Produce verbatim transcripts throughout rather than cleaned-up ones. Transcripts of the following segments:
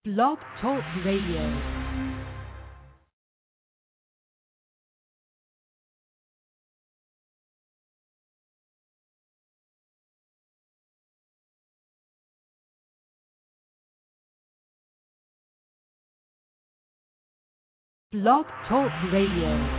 Blog Talk Radio. Blog Talk Radio.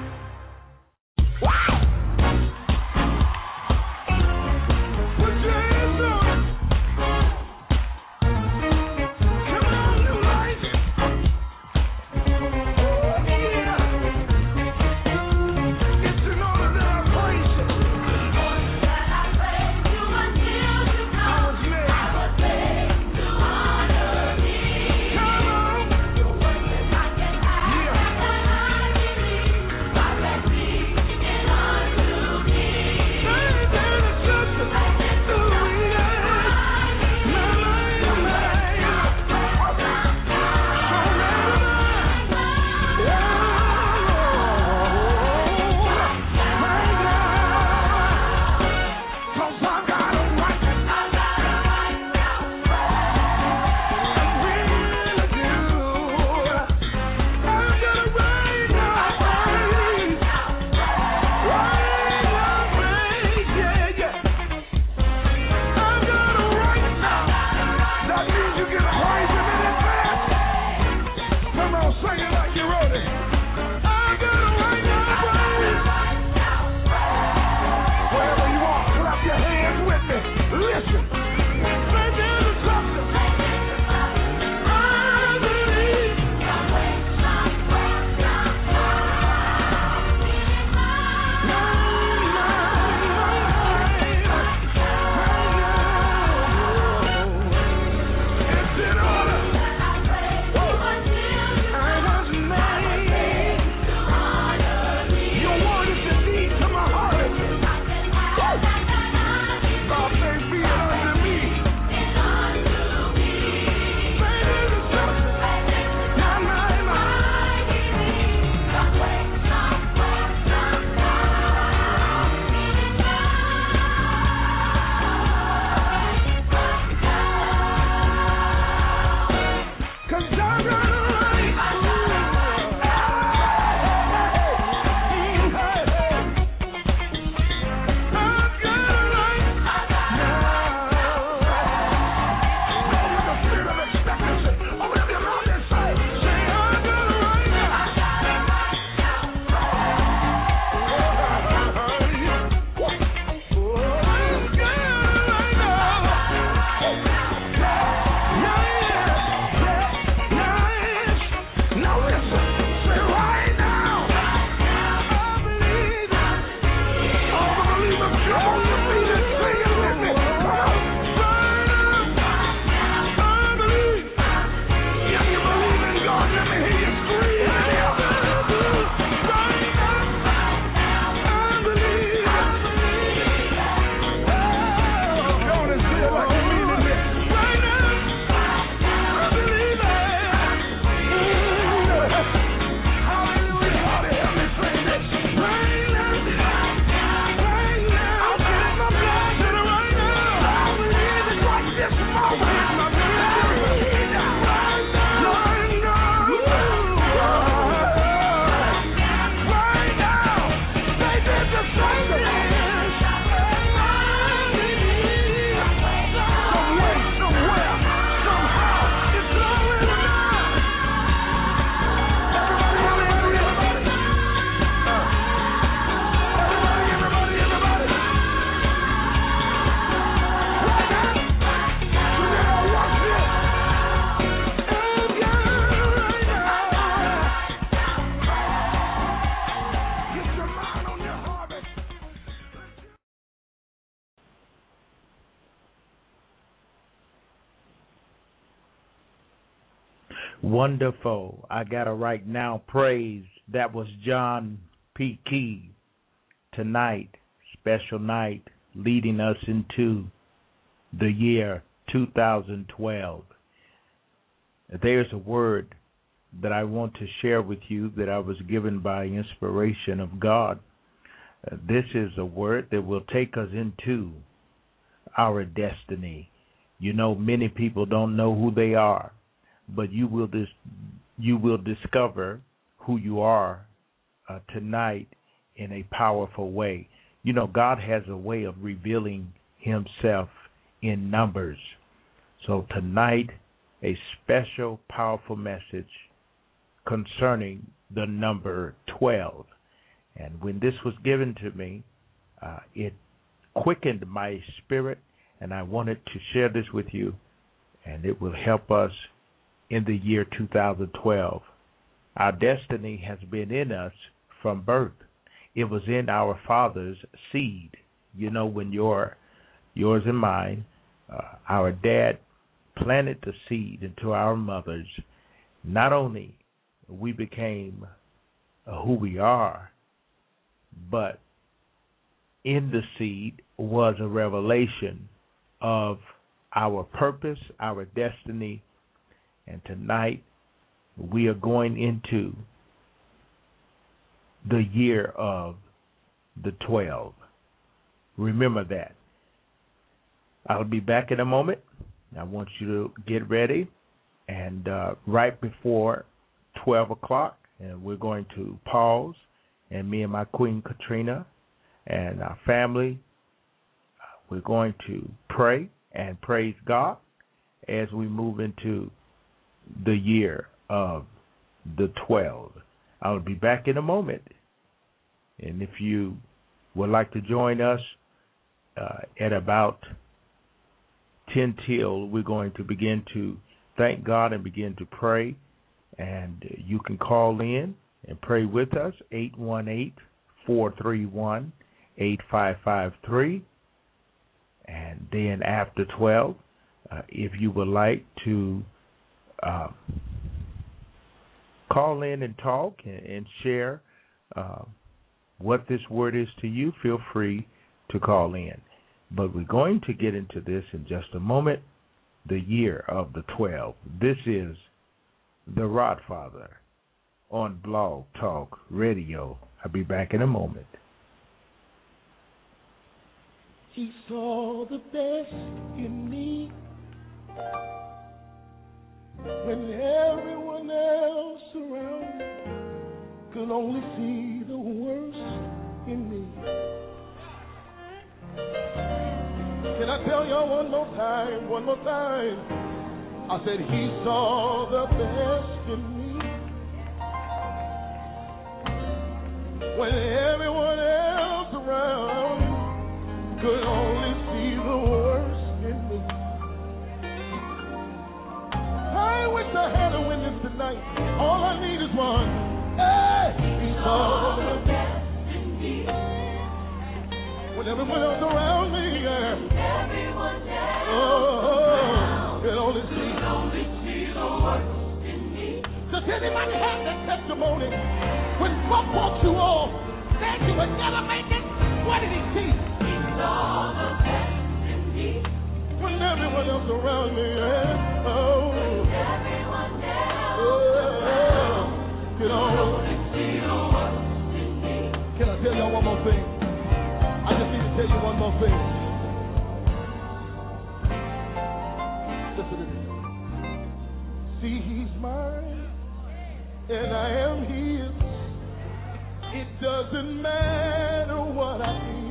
Wonderful. I got a right now praise. That was John P. Key. Tonight, special night, leading us into the year two thousand twelve. There's a word that I want to share with you that I was given by inspiration of God. Uh, this is a word that will take us into our destiny. You know, many people don't know who they are. but you will dis- you will discover who you are uh, tonight in a powerful way. You know, God has a way of revealing himself in numbers. So tonight, a special, powerful message concerning the number twelve. And when this was given to me, uh, it quickened my spirit, and I wanted to share this with you, and it will help us in the year two thousand twelve. Our destiny has been in us from birth. It was in our father's seed. You know, when your, yours and mine, uh, our dad planted the seed into our mothers, not only we became uh, who we are, but in the seed was a revelation of our purpose, our destiny, and tonight we are going into the year of the twelve. Remember that. I'll be back in a moment. I want you to get ready, and uh, right before twelve o'clock, and we're going to pause, and me and my Queen Katrina and our family, we're going to pray and praise God as we move into the year of the twelve. I'll be back in a moment. And if you would like to join us uh, at about ten till, we're going to begin to thank God and begin to pray. And you can call in and pray with us, eight one eight, four three one, eight five five three. And then after twelve, uh, if you would like to uh, call in and talk and, and share uh, what this word is to you, feel free to call in. But we're going to get into this in just a moment, the year of the twelve. This is The Rodfather on Blog Talk Radio. I'll be back in a moment. He saw the best in me when everyone else around me could only see the worst in me. Can I tell y'all one more time, one more time? I said he saw the best in me when everyone else around could only see the worst in me. I wish I had a witness tonight. All I need is one. Hey, he saw the best in me when everyone else around me, yeah. Everyone else oh, could only see, could only see the worst in me. Does anybody have that testimony? When God brought you off, said you would never make it, what did he see? All the best in me. When everyone else around me, yeah. Oh, when everyone else oh, can only see the worst in me. Can I tell y'all one more thing? I just need to tell you one more thing. Listen to this. See, he's mine, and I am his. It doesn't matter what I do.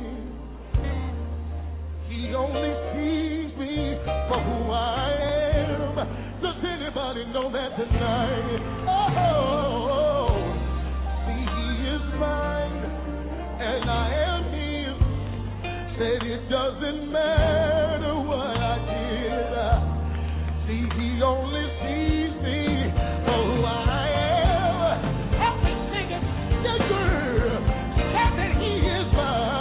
He only sees me for who I am. Does anybody know that tonight? Oh, see, he is mine, and I am his. Said it doesn't matter what I did. See, he only sees me for who I am. Help me sing it, yeah, girl. Said that he is mine.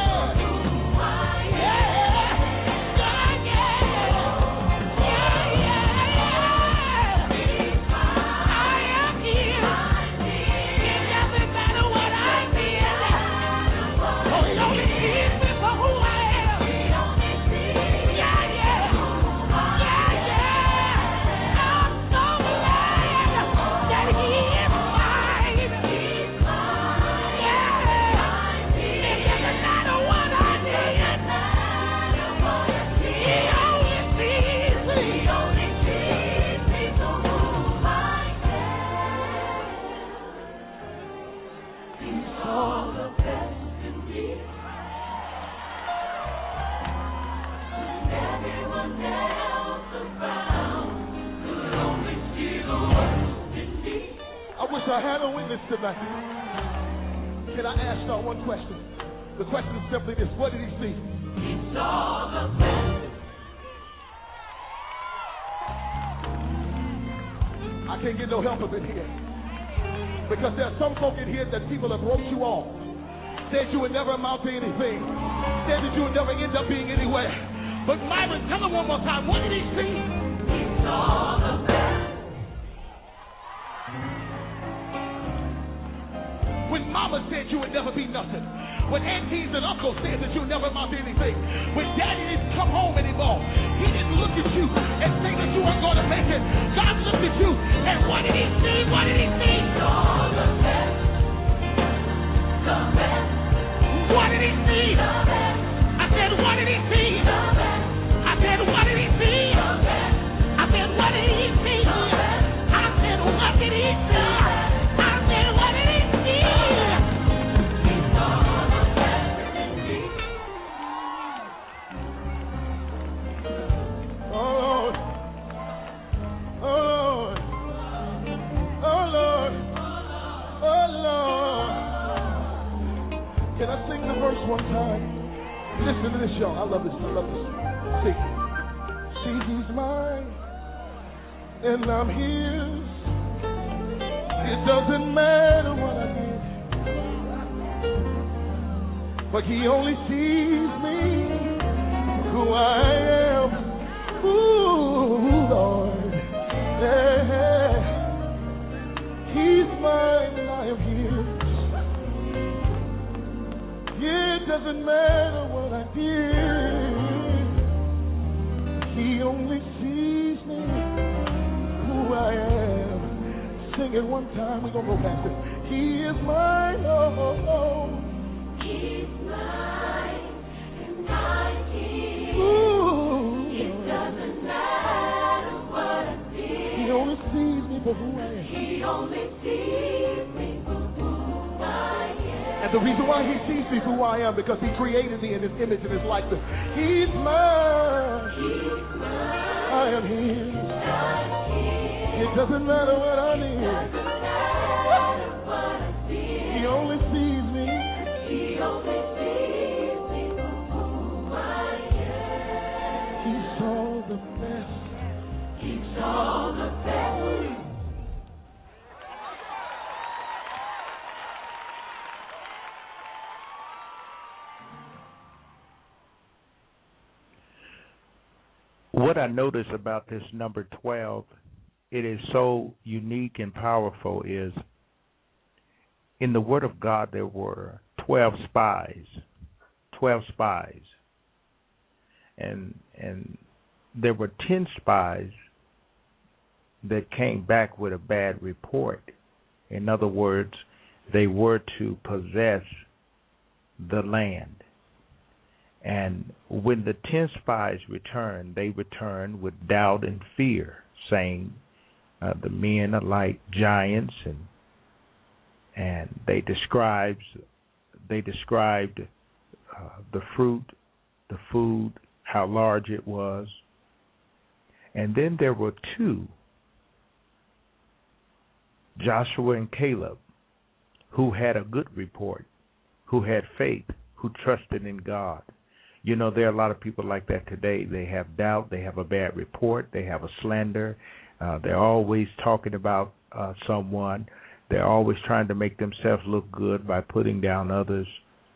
Yeah. witness tonight. Can I ask y'all one question? The question is simply this: what did he see? He saw the best. I can't get no help up in here. Because there are some folk in here that people have wrote you off. Said you would never amount to anything. Said that you would never end up being anywhere. But Myron, tell him one more time, what did he see? He saw the best. When mama said you would never be nothing. When aunties and uncles said that you'll never amount to anything. When daddy didn't come home anymore. He didn't look at you and say that you weren't going to make it. God looked at you and what did he see? What did he see? Saw the best. The best. What did he see? The best. I said, what did he see? The best. I said, what did he see? The best. I said, what did he see? The best. I said, what did he see? I said, what did he see? He saw the best in me. Oh Lord. Oh Lord. Oh Lord. Oh Lord. Can I sing the verse one time? Listen to this, y'all. I love this. I love this. See, see, he's mine, and I'm his. It doesn't matter what I did, but he only sees me who I am. Ooh, Lord, yeah. He's mine, and I am his. It doesn't matter what I did. He only sees me who I am. Sing it one time. We're going to go past it. He is mine. Oh, oh, oh. He's mine. And I'm his. Ooh. It doesn't matter what I did. He only sees me for who I am. He only sees me for who I am. And the reason why he sees me for who I am, because he created me in his image and his likeness. He's mine. He's mine. I am his. It doesn't matter what I need. He only sees me. He only sees me for who I am. He saw the best. He saw the best. What I notice about this number twelve, it is so unique and powerful, is in the Word of God there were twelve spies, twelve spies, and and there were ten spies that came back with a bad report. In other words, they were to possess the land. And when the ten spies returned, they returned with doubt and fear, saying, uh, the men are like giants, and and they described they described uh, the fruit, the food, how large it was. And then there were two, Joshua and Caleb, who had a good report, who had faith, who trusted in God. You know, there are a lot of people like that today. They have doubt. They have a bad report. They have a slander. Uh, they're always talking about uh, someone. They're always trying to make themselves look good by putting down others.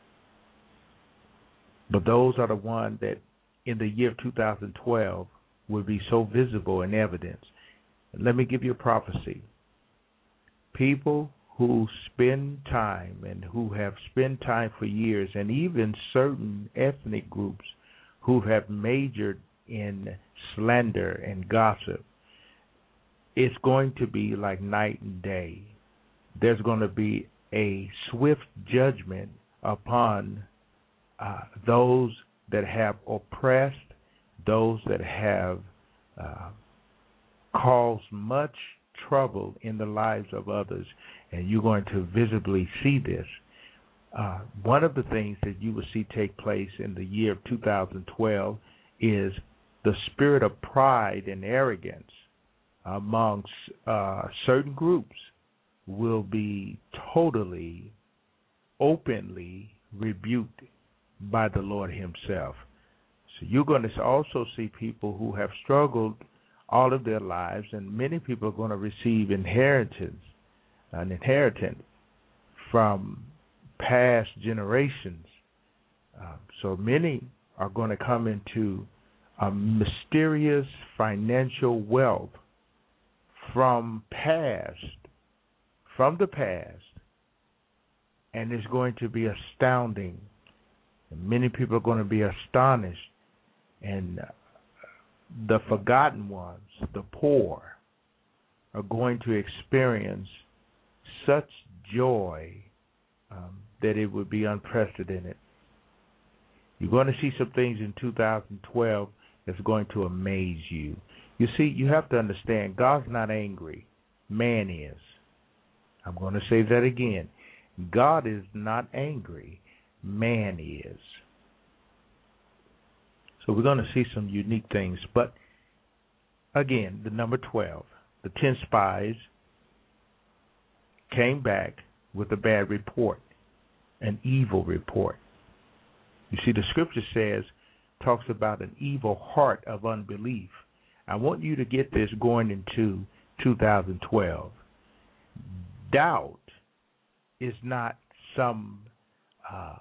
But those are the ones that in the year two thousand twelve will be so visible in evidence. Let me give you a prophecy. People who spend time and who have spent time for years, and even certain ethnic groups who have majored in slander and gossip, it's going to be like night and day. There's going to be a swift judgment upon uh, those that have oppressed, those that have uh, caused much trouble in the lives of others. And you're going to visibly see this. Uh, one of the things that you will see take place in the year of two thousand twelve is the spirit of pride and arrogance amongst uh, certain groups will be totally, openly rebuked by the Lord himself. So you're going to also see people who have struggled all of their lives, and many people are going to receive inheritance, an inheritance from past generations. Uh, so many are going to come into a mysterious financial wealth from past, from the past, and it's going to be astounding. And many people are going to be astonished, and the forgotten ones, the poor, are going to experience such joy um, that it would be unprecedented. You're going to see some things in two thousand twelve that's going to amaze you. You see, you have to understand, God's not angry. Man is. I'm going to say that again. God is not angry. Man is. So we're going to see some unique things. But again, the number twelve, the ten spies came back with a bad report, an evil report. You see, the scripture says, talks about an evil heart of unbelief. I want you to get this going into two thousand twelve. Doubt is not some uh,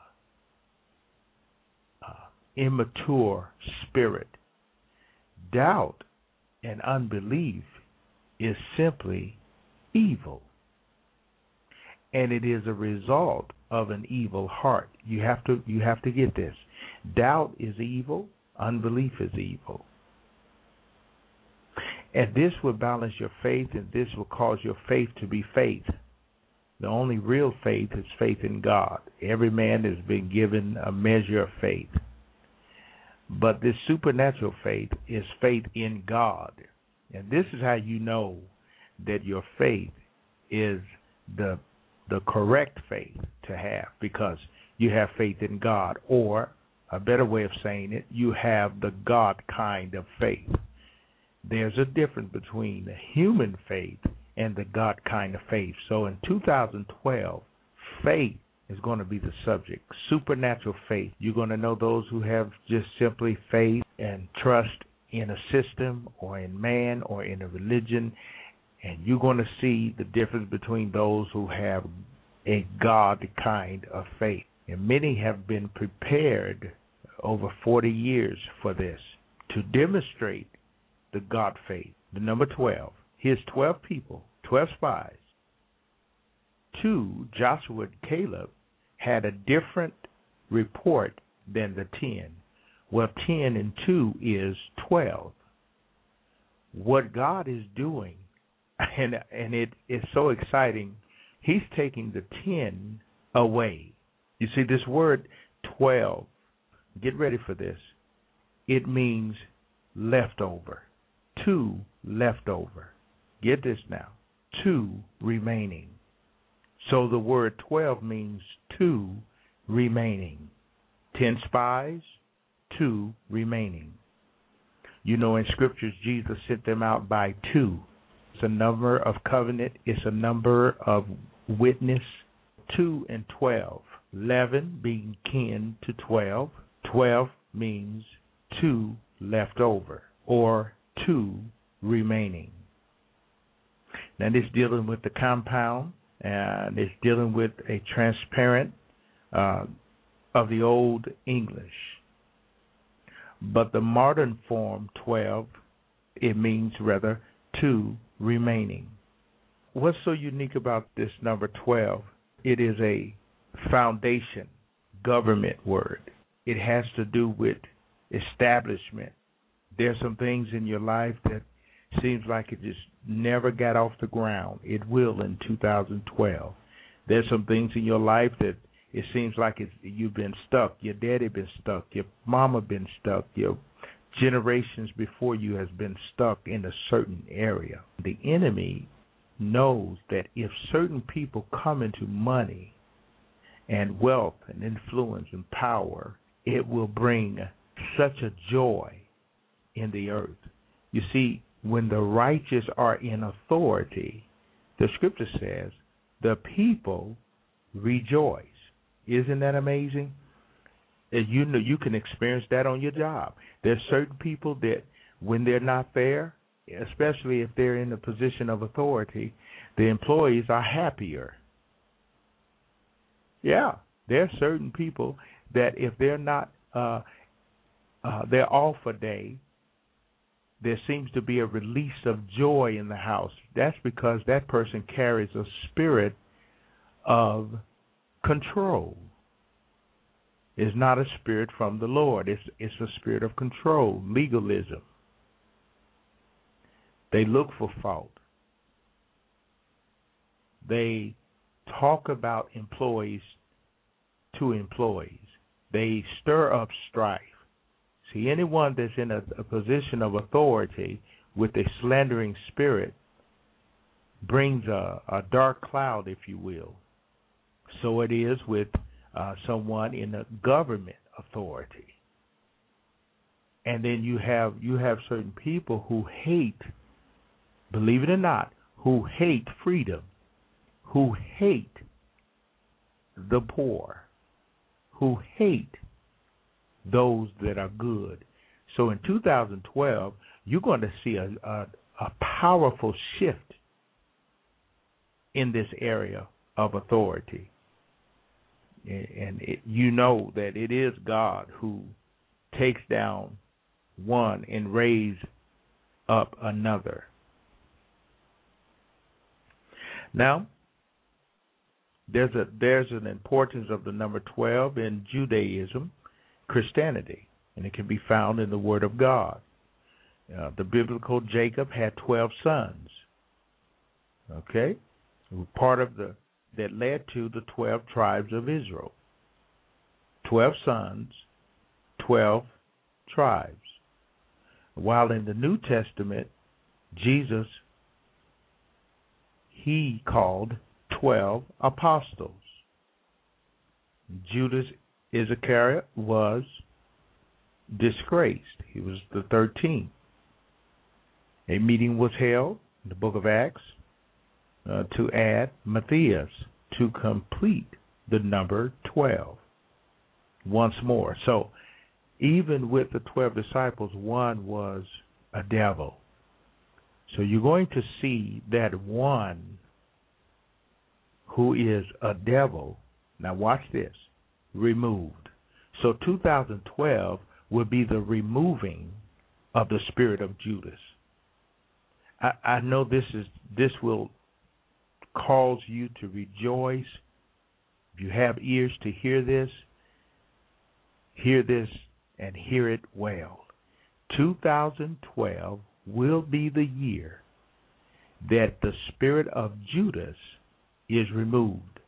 uh, immature spirit. Doubt and unbelief is simply evil, and it is a result of an evil heart. You have to you have to get this. Doubt is evil, unbelief is evil. And this will balance your faith, and this will cause your faith to be faith. The only real faith is faith in God. Every man has been given a measure of faith. But this supernatural faith is faith in God. And this is how you know that your faith is the the correct faith to have, because you have faith in God. Or, a better way of saying it, you have the God kind of faith. There's a difference between the human faith and the God kind of faith. So in two thousand twelve, faith is going to be the subject. Supernatural faith. You're going to know those who have just simply faith and trust in a system or in man or in a religion. And you're going to see the difference between those who have a God kind of faith. And many have been prepared over forty years for this, to demonstrate the God faith. The number twelve. Here's twelve people, twelve spies. Two, Joshua and Caleb, had a different report than the ten. Well, ten and two is twelve. What God is doing, and and it is so exciting, he's taking the ten away. You see, this word twelve, get ready for this. It means leftover. Two leftover. Get this now. Two remaining. So the word twelve means two remaining. Ten spies, two remaining. You know, in scriptures, Jesus sent them out by two. It's a number of covenant. It's a number of witness. Two and twelve. Eleven being kin to twelve. Twelve means two left over, or two remaining. Now, this dealing with the compound, and it's dealing with a transparent uh, of the Old English. But the modern form, twelve, it means rather two remaining. What's so unique about this number twelve? It is a foundation, government word. It has to do with establishment. There's some things in your life that seems like it just never got off the ground. It will in two thousand twelve. There's some things in your life that it seems like it's, you've been stuck. Your daddy been stuck. Your mama been stuck. Your generations before you has been stuck in a certain area. The enemy knows that if certain people come into money and wealth and influence and power, it will bring such a joy in the earth. You see, when the righteous are in authority, the scripture says the people rejoice. Isn't that amazing? And you know, you can experience that on your job. There's certain people that when they're not fair, especially if they're in a position of authority, the employees are happier. Yeah, there are certain people that if they're not, uh, uh, they're off a day, there seems to be a release of joy in the house. That's because that person carries a spirit of control. It's not a spirit from the Lord. It's it's a spirit of control, legalism. They look for fault. They talk about employees to employees. They stir up strife. See, anyone that's in a, a position of authority with a slandering spirit brings a, a dark cloud, if you will. So it is with uh, someone in a government authority. And then you have you have certain people who hate, believe it or not, who hate freedom, who hate the poor, who hate those that are good. So in two thousand twelve, you're going to see a, a, a powerful shift in this area of authority. And it, you know that it is God who takes down one and raises up another. Now, there's a there's an importance of the number twelve in Judaism, Christianity, and it can be found in the Word of God. Uh, the biblical Jacob had twelve sons. Okay, part of the that led to the twelve tribes of Israel. Twelve sons, twelve tribes. While in the New Testament, Jesus, he called twelve apostles. Judas Iscariot was disgraced. He was the thirteenth. A meeting was held in the book of Acts uh, to add Matthias to complete the number twelve once more. So even with the twelve disciples, one was a devil. So you're going to see that one who is a devil, now watch this, removed. So two thousand twelve will be the removing of the spirit of Judas. I, I know this is this will cause you to rejoice. If you have ears to hear this, hear this and hear it well. two thousand twelve will be the year that the spirit of Judas is removed.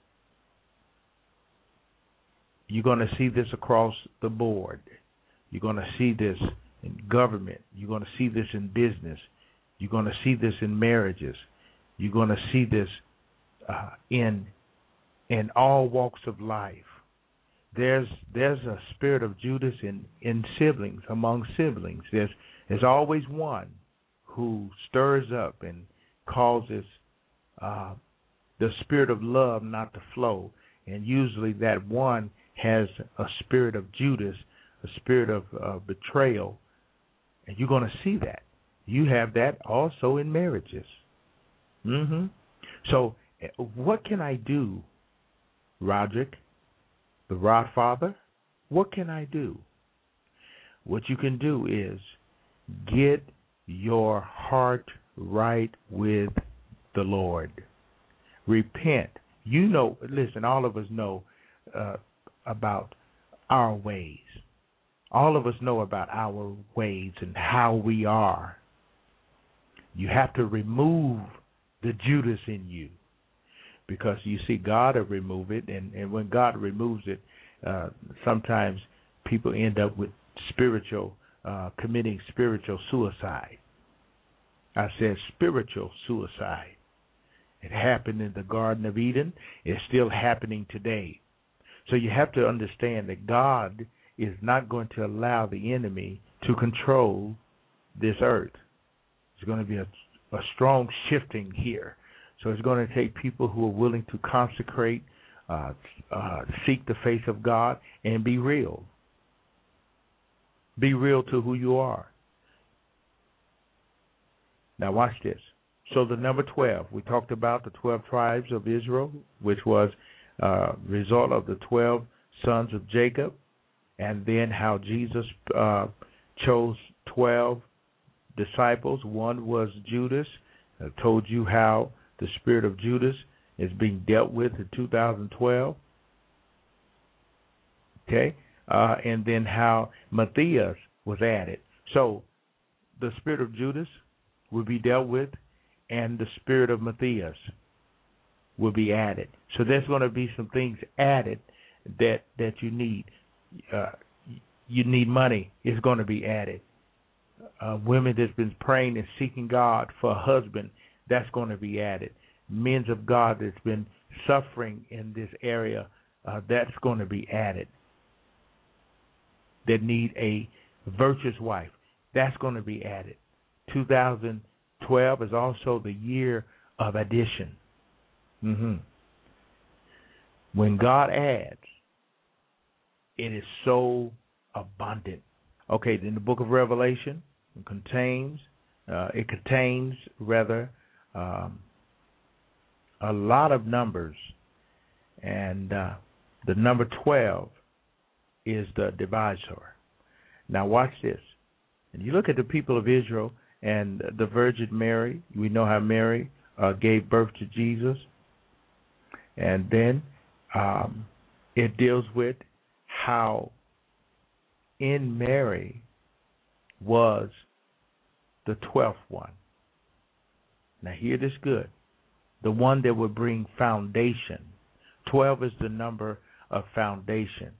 You're going to see this across the board. You're going to see this in government. You're going to see this in business. You're going to see this in marriages. You're going to see this uh, in in all walks of life. There's there's a spirit of Judas in, in siblings, among siblings. There's there's always one who stirs up and causes uh, the spirit of love not to flow. And usually that one has a spirit of Judas, a spirit of uh, betrayal. And you're going to see that. You have that also in marriages. Mm-hmm. So what can I do, Roderick, the Rodfather? What can I do? What you can do is get your heart right with the Lord. Repent. You know, listen, all of us know uh, about our ways. All of us know about our ways and how we are. You have to remove the Judas in you, because you see God will remove it, and, and when God removes it, uh, sometimes people end up with spiritual, uh, committing spiritual suicide. I said spiritual suicide. It happened in the Garden of Eden. It's still happening today. So you have to understand that God is not going to allow the enemy to control this earth. There's going to be a, a strong shifting here. So it's going to take people who are willing to consecrate, uh, uh, seek the face of God, and be real. Be real to who you are. Now watch this. So the number twelve, we talked about the twelve tribes of Israel, which was a uh, result of the twelve sons of Jacob, and then how Jesus uh, chose twelve disciples. One was Judas. I told you how the spirit of Judas is being dealt with in two thousand twelve. Okay? Uh, and then how Matthias was added. So the spirit of Judas will be dealt with, and the spirit of Matthias will be added. So there's going to be some things added that that you need. Uh, you need money. It's going to be added. Uh, women that's been praying and seeking God for a husband, that's going to be added. Men of God that's been suffering in this area, uh, that's going to be added. That need a virtuous wife, that's going to be added. two thousand twelve is also the year of addition. Mm-hmm. When God adds, it is so abundant. Okay, then the book of Revelation contains, uh, it contains rather um, a lot of numbers, and uh, the number twelve is the divisor. Now watch this. And you look at the people of Israel and the Virgin Mary. We know how Mary uh, gave birth to Jesus. And then um, it deals with how in Mary was the twelfth one. Now hear this good. The one that would bring foundation. Twelve is the number of foundation.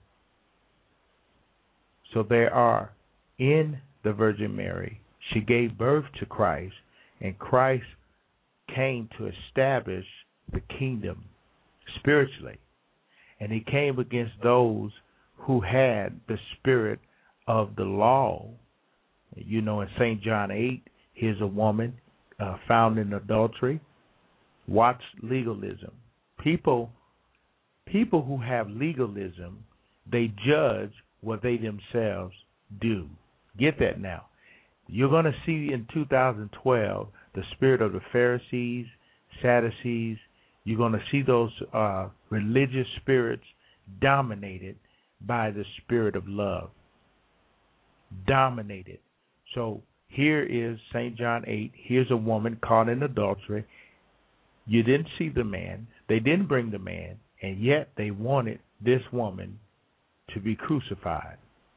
So there are in the Virgin Mary, she gave birth to Christ, and Christ came to establish the kingdom spiritually. And he came against those who had the spirit of the law. You know, in Saint John eight, here's a woman uh, found in adultery. Watch legalism. People, people who have legalism, they judge what they themselves do. Get that now. You're going to see in two thousand twelve the spirit of the Pharisees, Sadducees. You're going to see those uh, religious spirits dominated by the spirit of love. Dominated. So here is Saint John eight. Here's a woman caught in adultery. You didn't see the man. They didn't bring the man. And yet they wanted this woman to be crucified.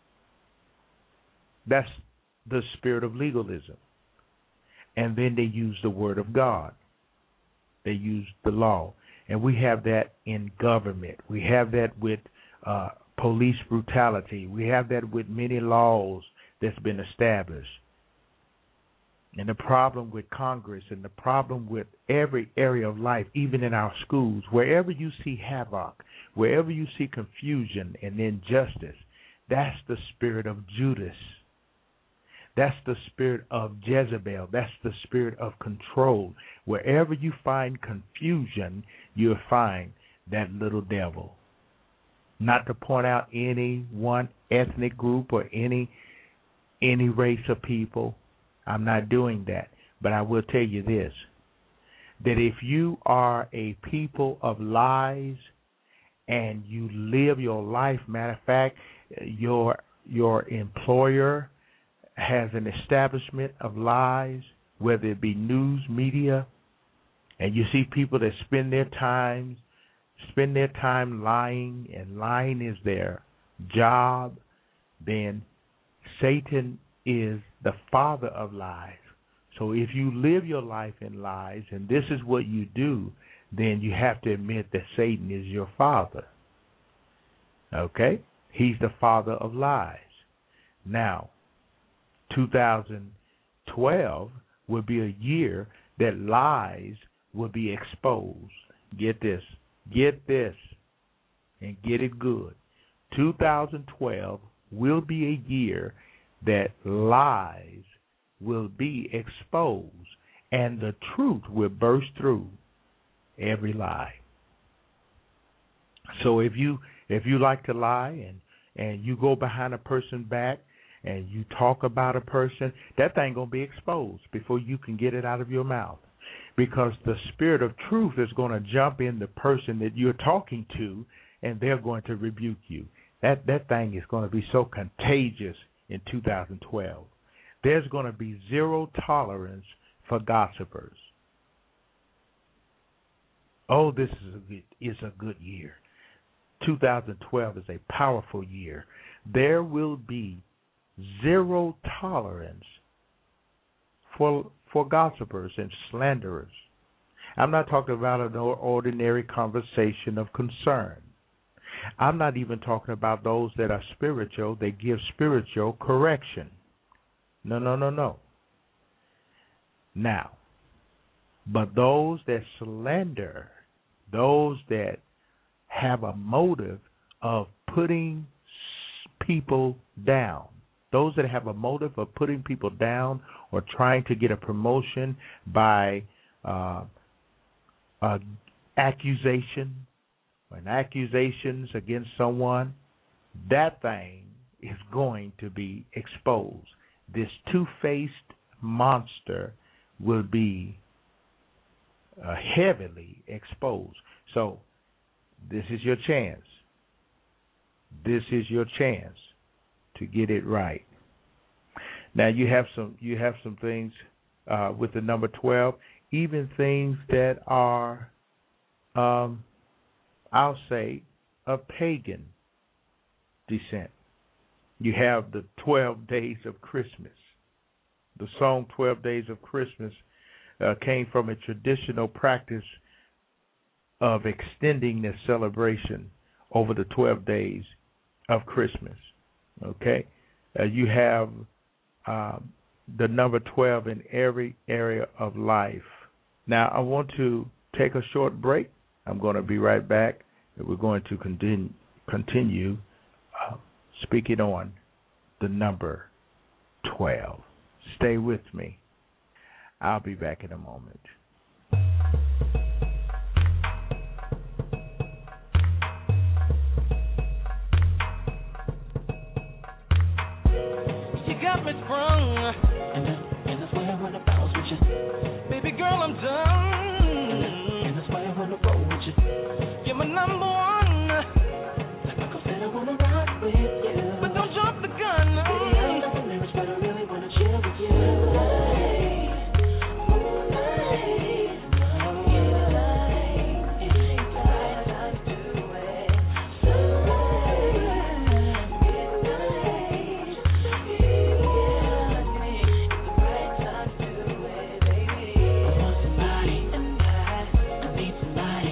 That's the spirit of legalism. And then they use the word of God. They use the law. And we have that in government. We have that with uh, police brutality. We have that with many laws that's been established. And the problem with Congress and the problem with every area of life, even in our schools, wherever you see havoc, wherever you see confusion and injustice, that's the spirit of Judas. That's the spirit of Jezebel. That's the spirit of control. Wherever you find confusion, you'll find that little devil. Not to point out any one ethnic group or any any race of people. I'm not doing that. But I will tell you this, that if you are a people of lies and you live your life, matter of fact, your your employer has an establishment of lies, whether it be news, media, and you see people that spend their time, spend their time lying, and lying is their job, then Satan is the father of lies. So if you live your life in lies, and this is what you do, then you have to admit that Satan is your father. Okay? He's the father of lies. Now, two thousand twelve will be a year that lies will be exposed. Get this. Get this. And get it good. two thousand twelve will be a year that lies will be exposed and the truth will burst through. every lie. So if you if you like to lie and, and you go behind a person's back and you talk about a person, that thing going to be exposed before you can get it out of your mouth. Because the spirit of truth is going to jump in the person that you're talking to, and they're going to rebuke you. That that thing is going to be so contagious in two thousand twelve. There's going to be zero tolerance for gossipers. Oh, this is a good, is a good year. two thousand twelve is a powerful year. There will be zero tolerance for for gossipers and slanderers. I'm not talking about an ordinary conversation of concern. I'm not even talking about those that are spiritual, they give spiritual correction. No, no, no, no. Now, but those that slander, those that have a motive of putting people down, those that have a motive of putting people down or trying to get a promotion by uh, uh, accusation, and accusations against someone, that thing is going to be exposed. This two-faced monster will be uh, heavily exposed. So this is your chance. This is your chance to get it right. Now you have some you have some things uh, with the number twelve, even things that are um, I'll say, of pagan descent. You have the twelve days of Christmas. The song twelve days of Christmas uh, came from a traditional practice of extending the celebration over the twelve days of Christmas. Okay? Uh, you have uh, the number twelve in every area of life. Now, I want to take a short break. I'm going to be right back. We're going to continue, continue uh, speaking on the number twelve. Stay with me. I'll be back in a moment. You got me sprung, and that's, and that's why I wanna bounce with you. Baby girl, I'm done. You're my number one. Like Michael said, I wanna ride with you. But don't jump the gun. Baby, I know the lyrics, but I really wanna chill with you. Hey, moonlight, moonlight, it ain't right, I do it. Sunlight, midnight, yeah, me. It's the right time to do it, baby. I want somebody, and I, I need somebody.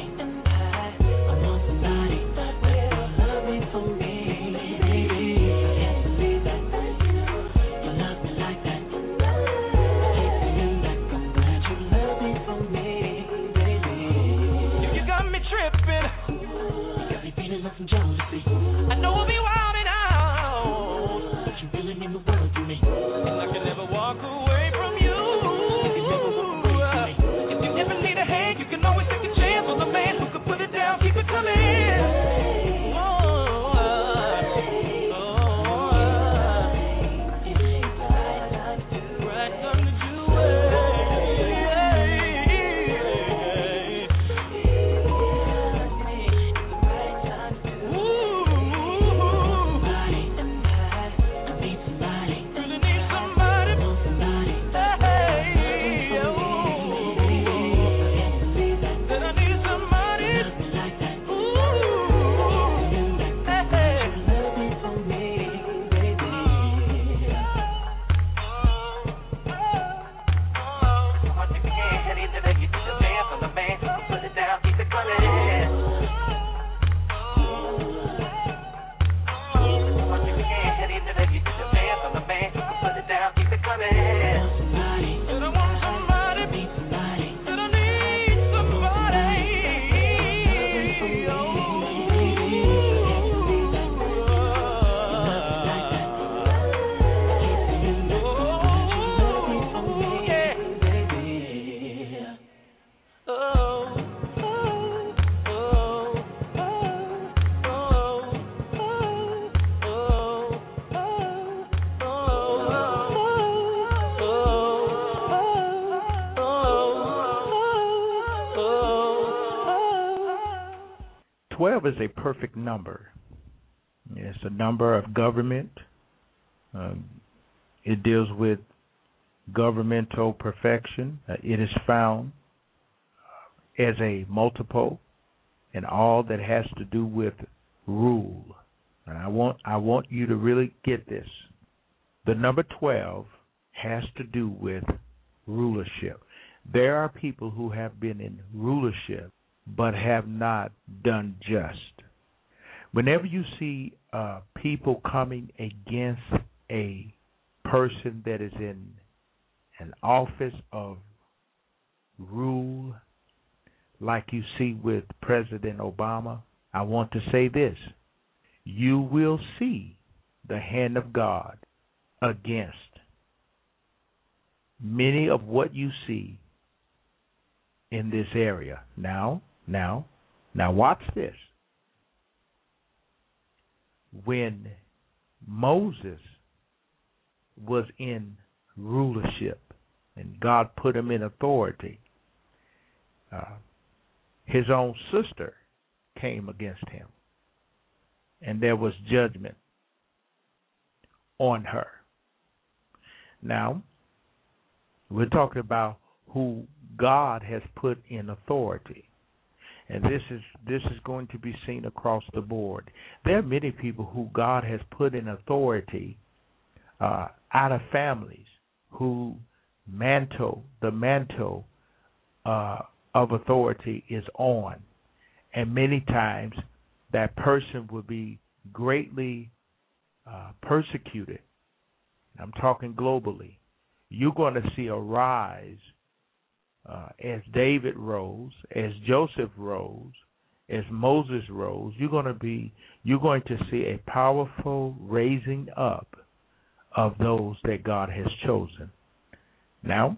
I know I'll be wildin' out, but you really mean the world to me. I can never walk away from you. If you ever need a hand, you can always take a chance on the man who could put it down, keep it coming. Ooh. twelve is a perfect number. It's a number of government. Um, it deals with governmental perfection. Uh, it is found as a multiple in all that has to do with rule. And I want I want you to really get this. The number twelve has to do with rulership. There are people who have been in rulership but have not done just. Whenever you see uh, people coming against a person that is in an office of rule, like you see with President Obama, I want to say this. You will see the hand of God against many of what you see in this area. Now, now, now watch this. When Moses was in rulership and God put him in authority, uh, his own sister came against him, and there was judgment on her. Now, we're talking about who God has put in authority. And this is this is going to be seen across the board. There are many people who God has put in authority uh, out of families who mantle, the mantle uh, of authority is on. And many times that person will be greatly uh, persecuted. I'm talking globally. You're going to see a rise uh, as David rose, as Joseph rose, as Moses rose. You're going to be, you're going to see a powerful raising up of those that God has chosen. Now,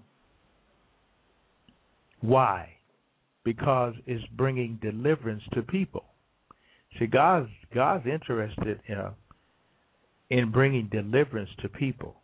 why? Because it's bringing deliverance to people. See, God's God's interested in, uh, in bringing deliverance to people.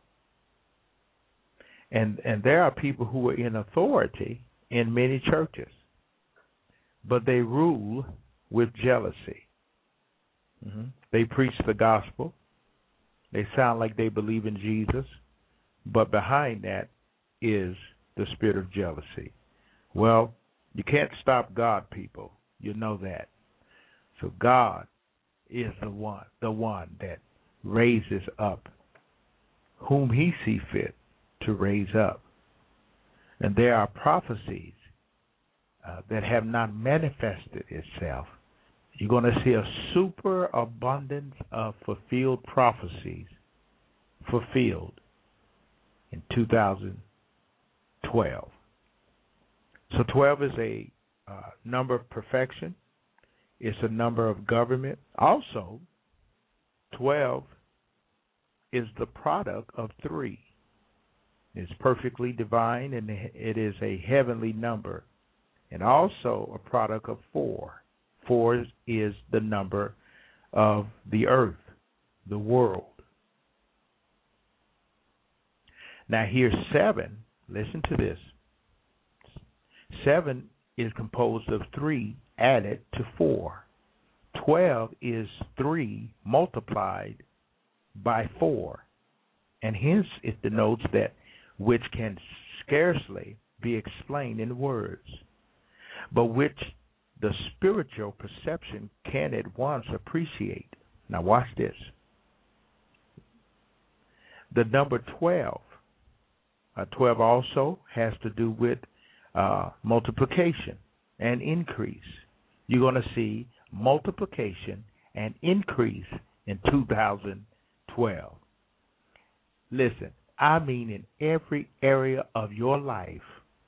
And and there are people who are in authority in many churches, but they rule with jealousy. Mm-hmm. They preach the gospel. They sound like they believe in Jesus, but behind that is the spirit of jealousy. Well, you can't stop God, people. You know that. So God is the one, the one that raises up whom he sees fit to raise up. And there are prophecies uh, that have not manifested itself. You're going to see a superabundance of fulfilled prophecies fulfilled in two thousand twelve. So twelve is a uh, number of perfection. It's a number of government. Also, twelve is the product of three. It's perfectly divine, and it is a heavenly number. And also a product of four. Four is the number of the earth, the world. Now here's seven. Listen to this. Seven is composed of three added to four. Twelve is three multiplied by four. And hence it denotes that which can scarcely be explained in words, but which the spiritual perception can at once appreciate. Now watch this. The number twelve, uh, twelve also has to do with uh, multiplication and increase. You're going to see multiplication and increase in two thousand twelve. Listen, I mean in every area of your life,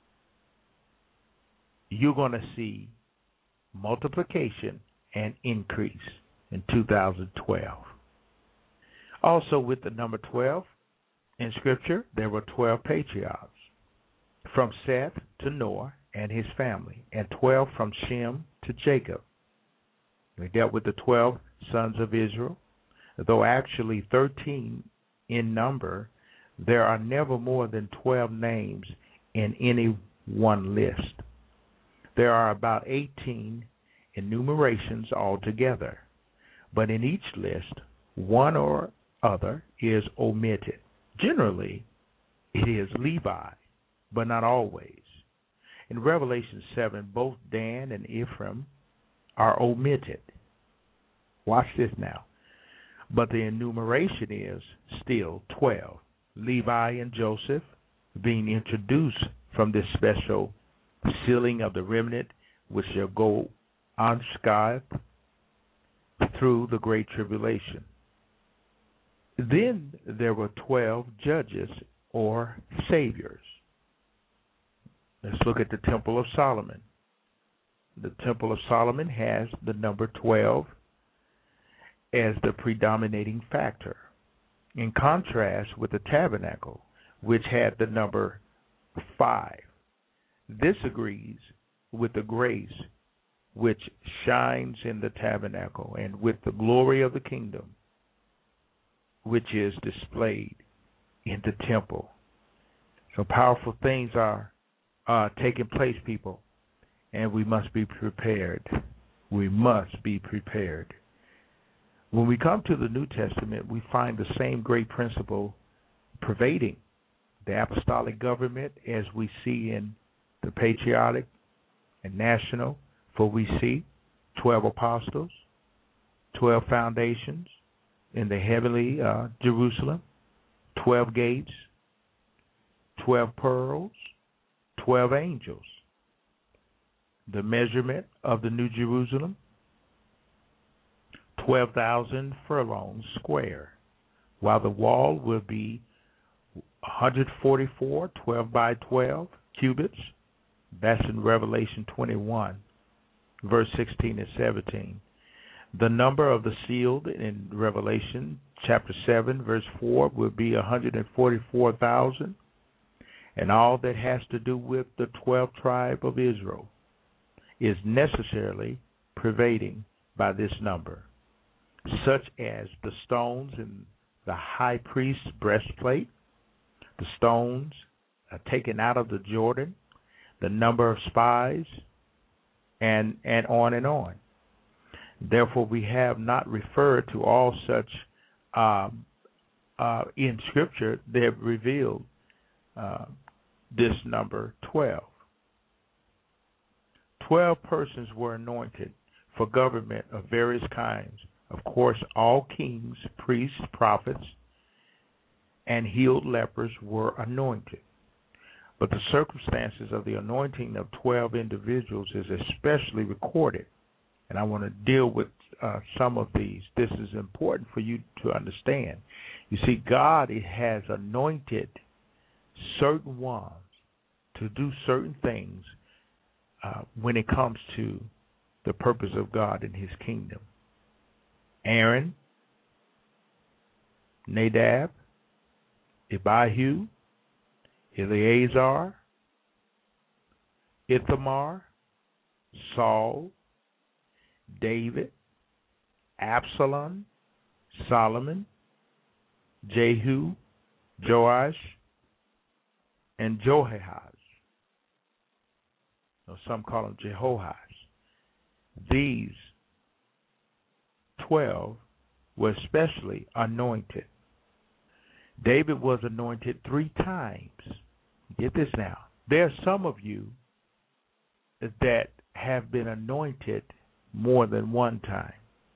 you're going to see multiplication and increase in two thousand twelve. Also with the number twelve, in Scripture, there were twelve patriarchs, from Seth to Noah and his family, and twelve from Shem to Jacob. We dealt with the twelve sons of Israel, though actually thirteen in number. There are never more than twelve names in any one list. There are about eighteen enumerations altogether, but in each list, one or other is omitted. Generally, it is Levi, but not always. In Revelation seven, both Dan and Ephraim are omitted. Watch this now. But the enumeration is still twelve. Levi and Joseph being introduced from this special sealing of the remnant, which shall go unscathed through the great tribulation. Then there were twelve judges or saviors. Let's look at the Temple of Solomon. The Temple of Solomon has the number twelve as the predominating factor, in contrast with the tabernacle, which had the number five. This agrees with the grace which shines in the tabernacle and with the glory of the kingdom, which is displayed in the temple. So powerful things are uh, taking place, people, and we must be prepared. We must be prepared. When we come to the New Testament, we find the same great principle pervading the apostolic government as we see in the patriotic and national, for we see twelve apostles, twelve foundations in the heavenly uh, Jerusalem, twelve gates, twelve pearls, twelve angels. The measurement of the New Jerusalem, twelve thousand furlongs square, while the wall will be one hundred forty-four, twelve by twelve cubits. That's in Revelation twenty-one, verse sixteen and seventeen. The number of the sealed in Revelation chapter seven, verse four, will be one hundred forty-four thousand. And all that has to do with the twelfth tribe of Israel is necessarily pervading by this number, such as the stones in the high priest's breastplate, the stones are taken out of the Jordan, the number of spies, and and on and on. Therefore, we have not referred to all such um, uh, in Scripture. They have revealed uh, this number twelve. Twelve persons were anointed for government of various kinds. Of course, all kings, priests, prophets, and healed lepers were anointed. But the circumstances of the anointing of twelve individuals is especially recorded. And I want to deal with uh, some of these. This is important for you to understand. You see, God has anointed certain ones to do certain things uh, when it comes to the purpose of God in His kingdom. Aaron, Nadab, Abihu, Eleazar, Ithamar, Saul, David, Absalom, Solomon, Jehu, Joash, and Jehoahaz. Or some call him Jehoahaz. These twelve were especially anointed. David was anointed three times. Get this now. There are some of you that have been anointed more than one time.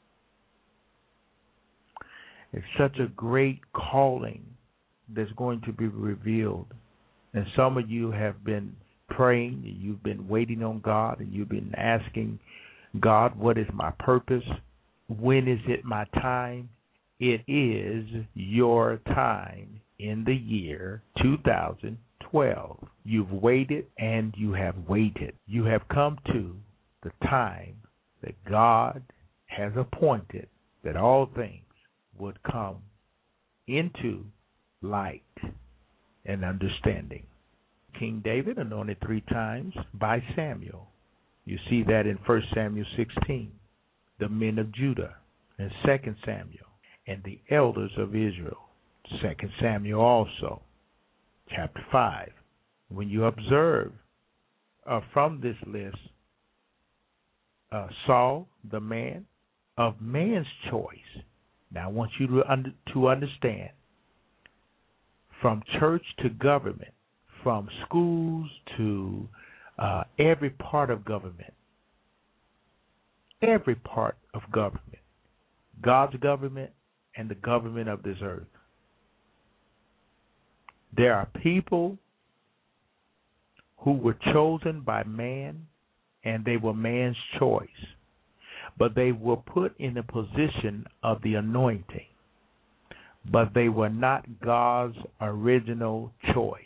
It's such a great calling that's going to be revealed. And some of you have been praying, you've been waiting on God, and you've been asking God, what is my purpose? When is it my time? It is your time in the year two thousand twelve. You've waited and you have waited. You have come to the time that God has appointed that all things would come into light and understanding. King David anointed three times by Samuel. You see that in First Samuel sixteen. The men of Judah in Second Samuel, and the elders of Israel, Second Samuel also, chapter five. When you observe uh, from this list, uh, Saul, the man of man's choice. Now, I want you to, under, to understand, from church to government, from schools to uh, every part of government, every part of government, God's government and the government of this earth. There are people who were chosen by man, and they were man's choice, but they were put in a position of the anointing, but they were not God's original choice.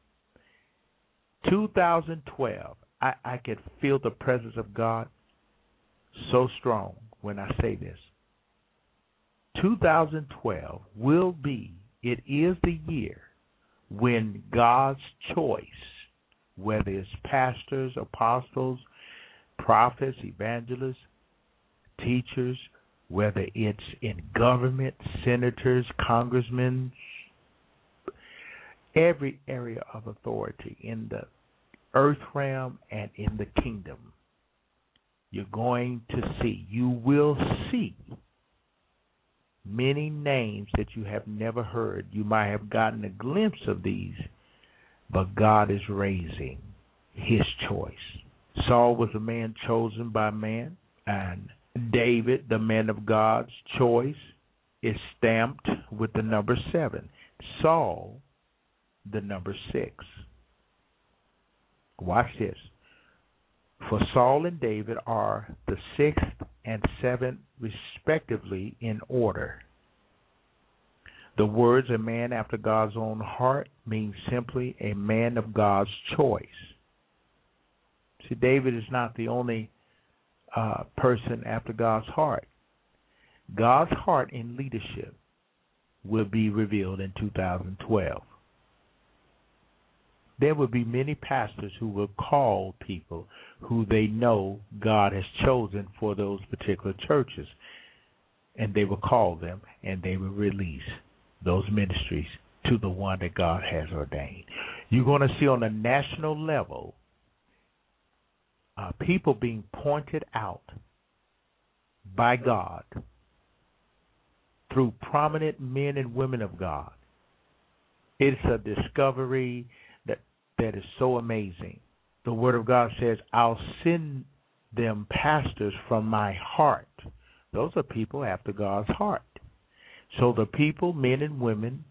two thousand twelve, I, I could feel the presence of God so strong when I say this. two thousand twelve will be, it is the year when God's choice, whether it's pastors, apostles, prophets, evangelists, teachers, whether it's in government, senators, congressmen, every area of authority in the earth realm and in the kingdom, you're going to see, you will see many names that you have never heard. You might have gotten a glimpse of these, but God is raising his choice. Saul was a man chosen by man, and David, the man of God's choice, is stamped with the number seven. Saul, the number six. Watch this. For Saul and David are the sixth and seventh respectively in order. The words a man after God's own heart means simply a man of God's choice. See, David is not the only uh, person after God's heart. God's heart in leadership will be revealed in two thousand twelve. There will be many pastors who will call people who they know God has chosen for those particular churches, and they will call them and they will release those ministries to the one that God has ordained. You're going to see on a national level uh, people being pointed out by God through prominent men and women of God. It's a discovery that, that is so amazing. The Word of God says, I'll send them pastors from my heart. Those are people after God's heart. So the people, men and women,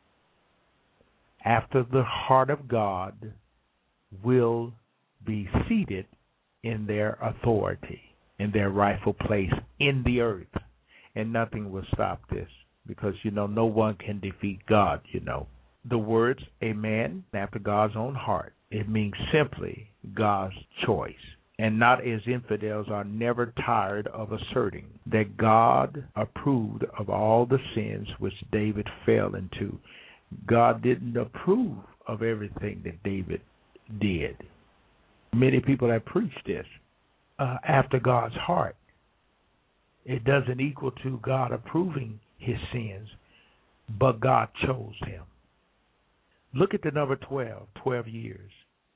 after the heart of God will be seated in their authority, in their rightful place in the earth. And nothing will stop this because, you know, no one can defeat God, you know. The words, a man after God's own heart, it means simply God's choice. And not as infidels are never tired of asserting that God approved of all the sins which David fell into. God didn't approve of everything that David did. Many people have preached this uh, after God's heart. It doesn't equal to God approving his sins, but God chose him. Look at the number twelve, twelve years.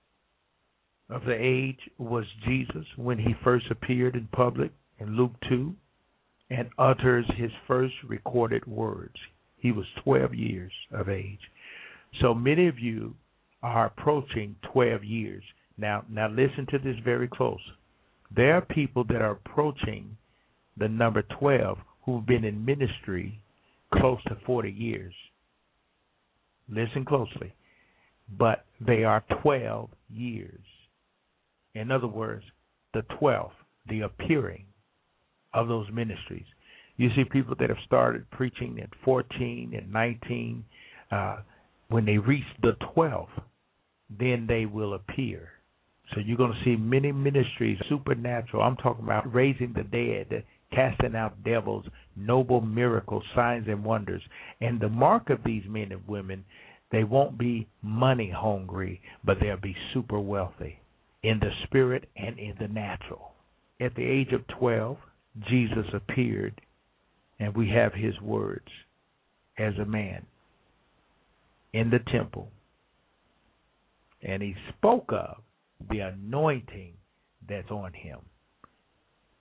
Of the age was Jesus when he first appeared in public in Luke two and utters his first recorded words. He was twelve years of age. So many of you are approaching twelve years. Now, now listen to this very close. There are people that are approaching the number twelve who've been in ministry close to forty years. Listen closely. But they are twelve years. In other words, the twelfth, the appearing of those ministries. You see people that have started preaching at fourteen and nineteen. Uh, when they reach the twelfth, then they will appear. So you're going to see many ministries, supernatural. I'm talking about raising the dead, casting out devils, noble miracles, signs and wonders. And the mark of these men and women, they won't be money hungry, but they'll be super wealthy in the spirit and in the natural. At the age of twelve, Jesus appeared, and we have his words as a man in the temple. And he spoke of the anointing that's on him.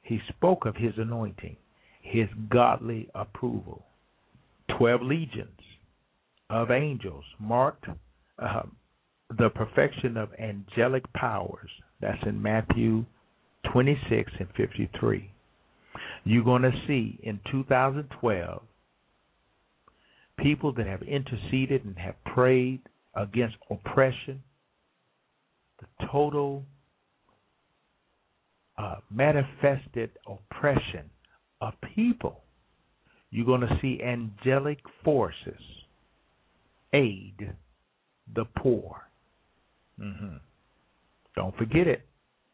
He spoke of his anointing, his godly approval. Twelve legions of angels marked uh, the perfection of angelic powers. That's in Matthew twenty-six and fifty-three. You're going to see in two thousand twelve people that have interceded and have prayed against oppression, the total uh, manifested oppression of people. You're going to see angelic forces aid the poor. Mm-hmm. Don't forget it.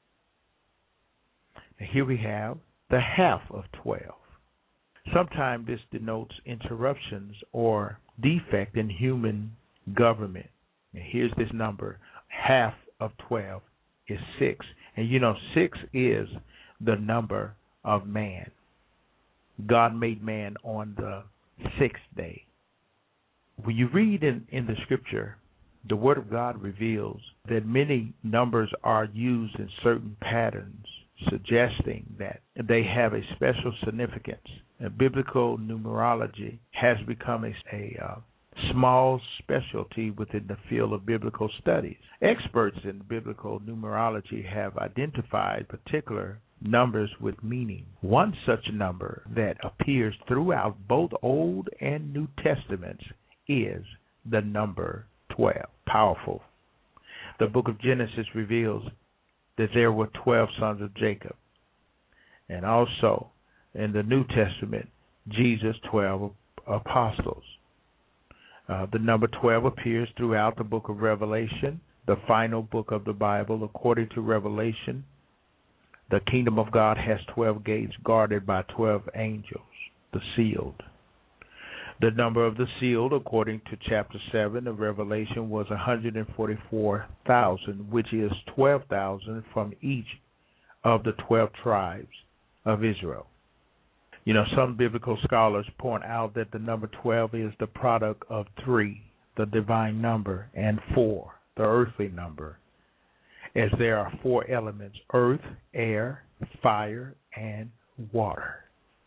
Now here we have the half of twelve. Sometimes this denotes interruptions or defect in human government. And here's this number. Half of twelve is six. And you know, six is the number of man. God made man on the sixth day. When you read in, in the scripture, the Word of God reveals that many numbers are used in certain patterns, suggesting that they have a special significance. And biblical numerology has become a, a uh, small specialty within the field of biblical studies. Experts in biblical numerology have identified particular numbers with meaning. One such number that appears throughout both Old and New Testaments is the number twelve. Powerful. The book of Genesis reveals that there were twelve sons of Jacob. And also in the New Testament, Jesus' twelve apostles. Uh, the number twelve appears throughout the book of Revelation, the final book of the Bible. According to Revelation, the kingdom of God has twelve gates guarded by twelve angels, the sealed. The number of the sealed, according to chapter seven of Revelation, was one hundred forty-four thousand, which is twelve thousand from each of the twelve tribes of Israel. You know, some biblical scholars point out that the number twelve is the product of three, the divine number, and four, the earthly number, as there are four elements: earth, air, fire, and water.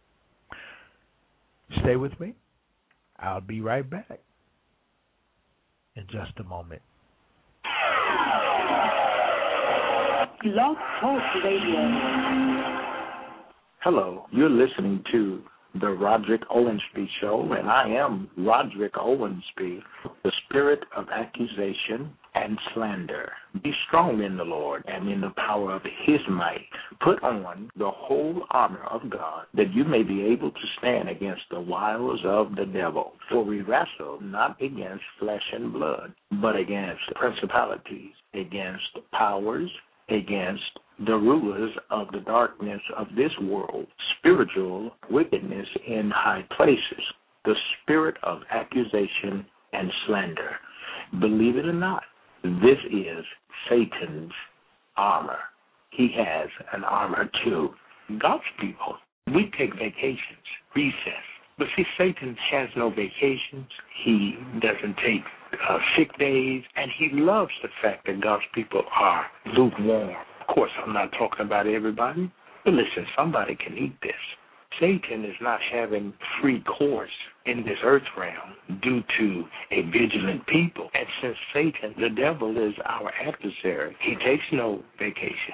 Stay with me. I'll be right back in just a moment. Blog Talk Radio. Hello, you're listening to the Roderick Owensby Show, and I am Roderick Owensby, the spirit of accusation and slander. Be strong in the Lord and in the power of his might. Put on the whole armor of God, that you may be able to stand against the wiles of the devil. For we wrestle not against flesh and blood, but against principalities, against powers, against the rulers of the darkness of this world, spiritual wickedness in high places, the spirit of accusation and slander. Believe it or not, this is Satan's armor. He has an armor too. God's people, we take vacations, recess. But see, Satan has no vacations. He doesn't take uh, sick days, and he loves the fact that God's people are lukewarm. Of course, I'm not talking about everybody, but listen, somebody can eat this. Satan is not having free course in this earth realm due to a vigilant people. And since Satan, the devil, is our adversary, he takes no vacation.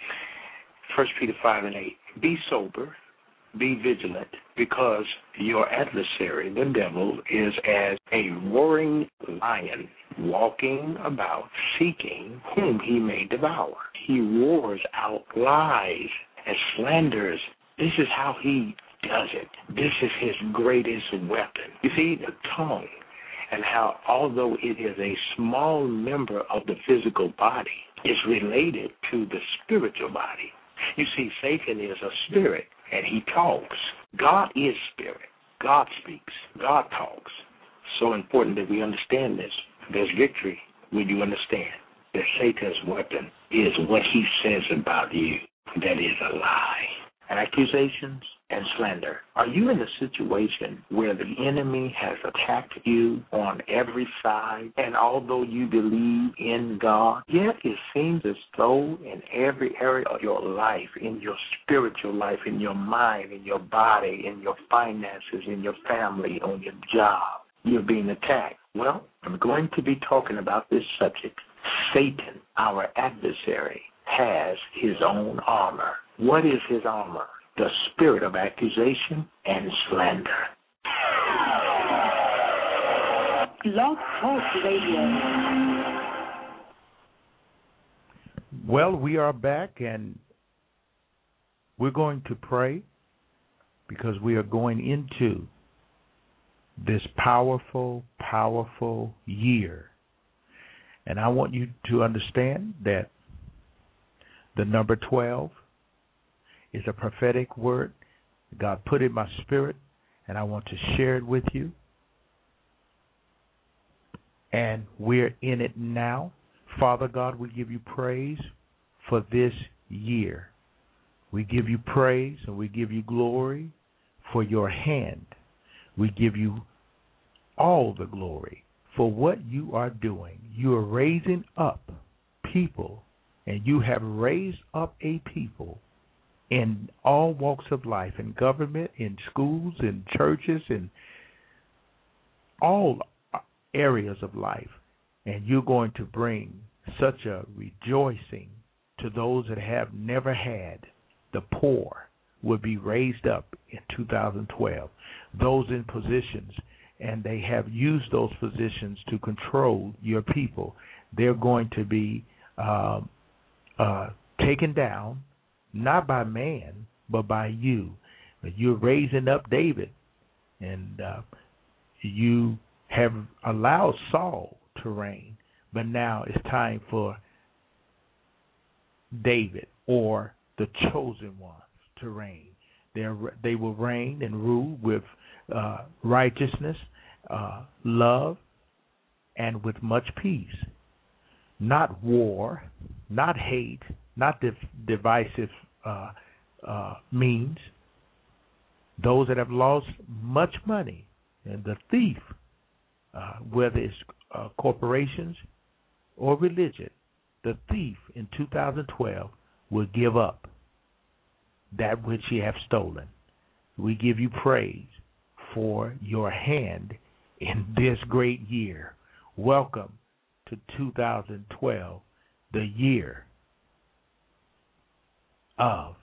First Peter five and eight, be sober, be vigilant, because your adversary, the devil, is as a roaring lion, walking about, seeking whom he may devour. He roars out lies and slanders. This is how he does it. This is his greatest weapon. You see, the tongue, and how although it is a small member of the physical body, it's related to the spiritual body. You see, Satan is a spirit, and he talks. God is spirit. God speaks. God talks. So important that we understand this. There's victory when you understand that Satan's weapon is what he says about you. That is a lie. Accusations and slander. Are you in a situation where the enemy has attacked you on every side, and although you believe in God, yet it seems as though in every area of your life, in your spiritual life, in your mind, in your body, in your finances, in your family, on your job, you're being attacked? Well, I'm going to be talking about this subject. Satan, our adversary, has his own armor. What is his armor? The spirit of accusation and slander. Blog Talk Radio. Well, we are back, and we're going to pray because we are going into this powerful, powerful year. And I want you to understand that the number twelve is a prophetic word God put in my spirit, and I want to share it with you. And we're in it now. Father God, we give you praise for this year. We give you praise and we give you glory for your hand. We give you all the glory for what you are doing. You are raising up people, and you have raised up a people in all walks of life, in government, in schools, in churches, in all areas of life. And you're going to bring such a rejoicing to those that have never had. The poor will be raised up in two thousand twelve. Those in positions, and they have used those positions to control your people, they're going to be um, uh, taken down, not by man, but by you. You're raising up David, and uh, you have allowed Saul to reign, but now it's time for David, or the chosen ones, to reign. They're, they will reign and rule with uh, righteousness, uh, love, and with much peace. Not war, not hate, not div- divisive uh, uh, means. Those that have lost much money, and the thief, uh, whether it's uh, corporations or religion, the thief in two thousand twelve will give up that which he have stolen. We give you praise for your hand in this great year. Welcome to two thousand twelve, the year of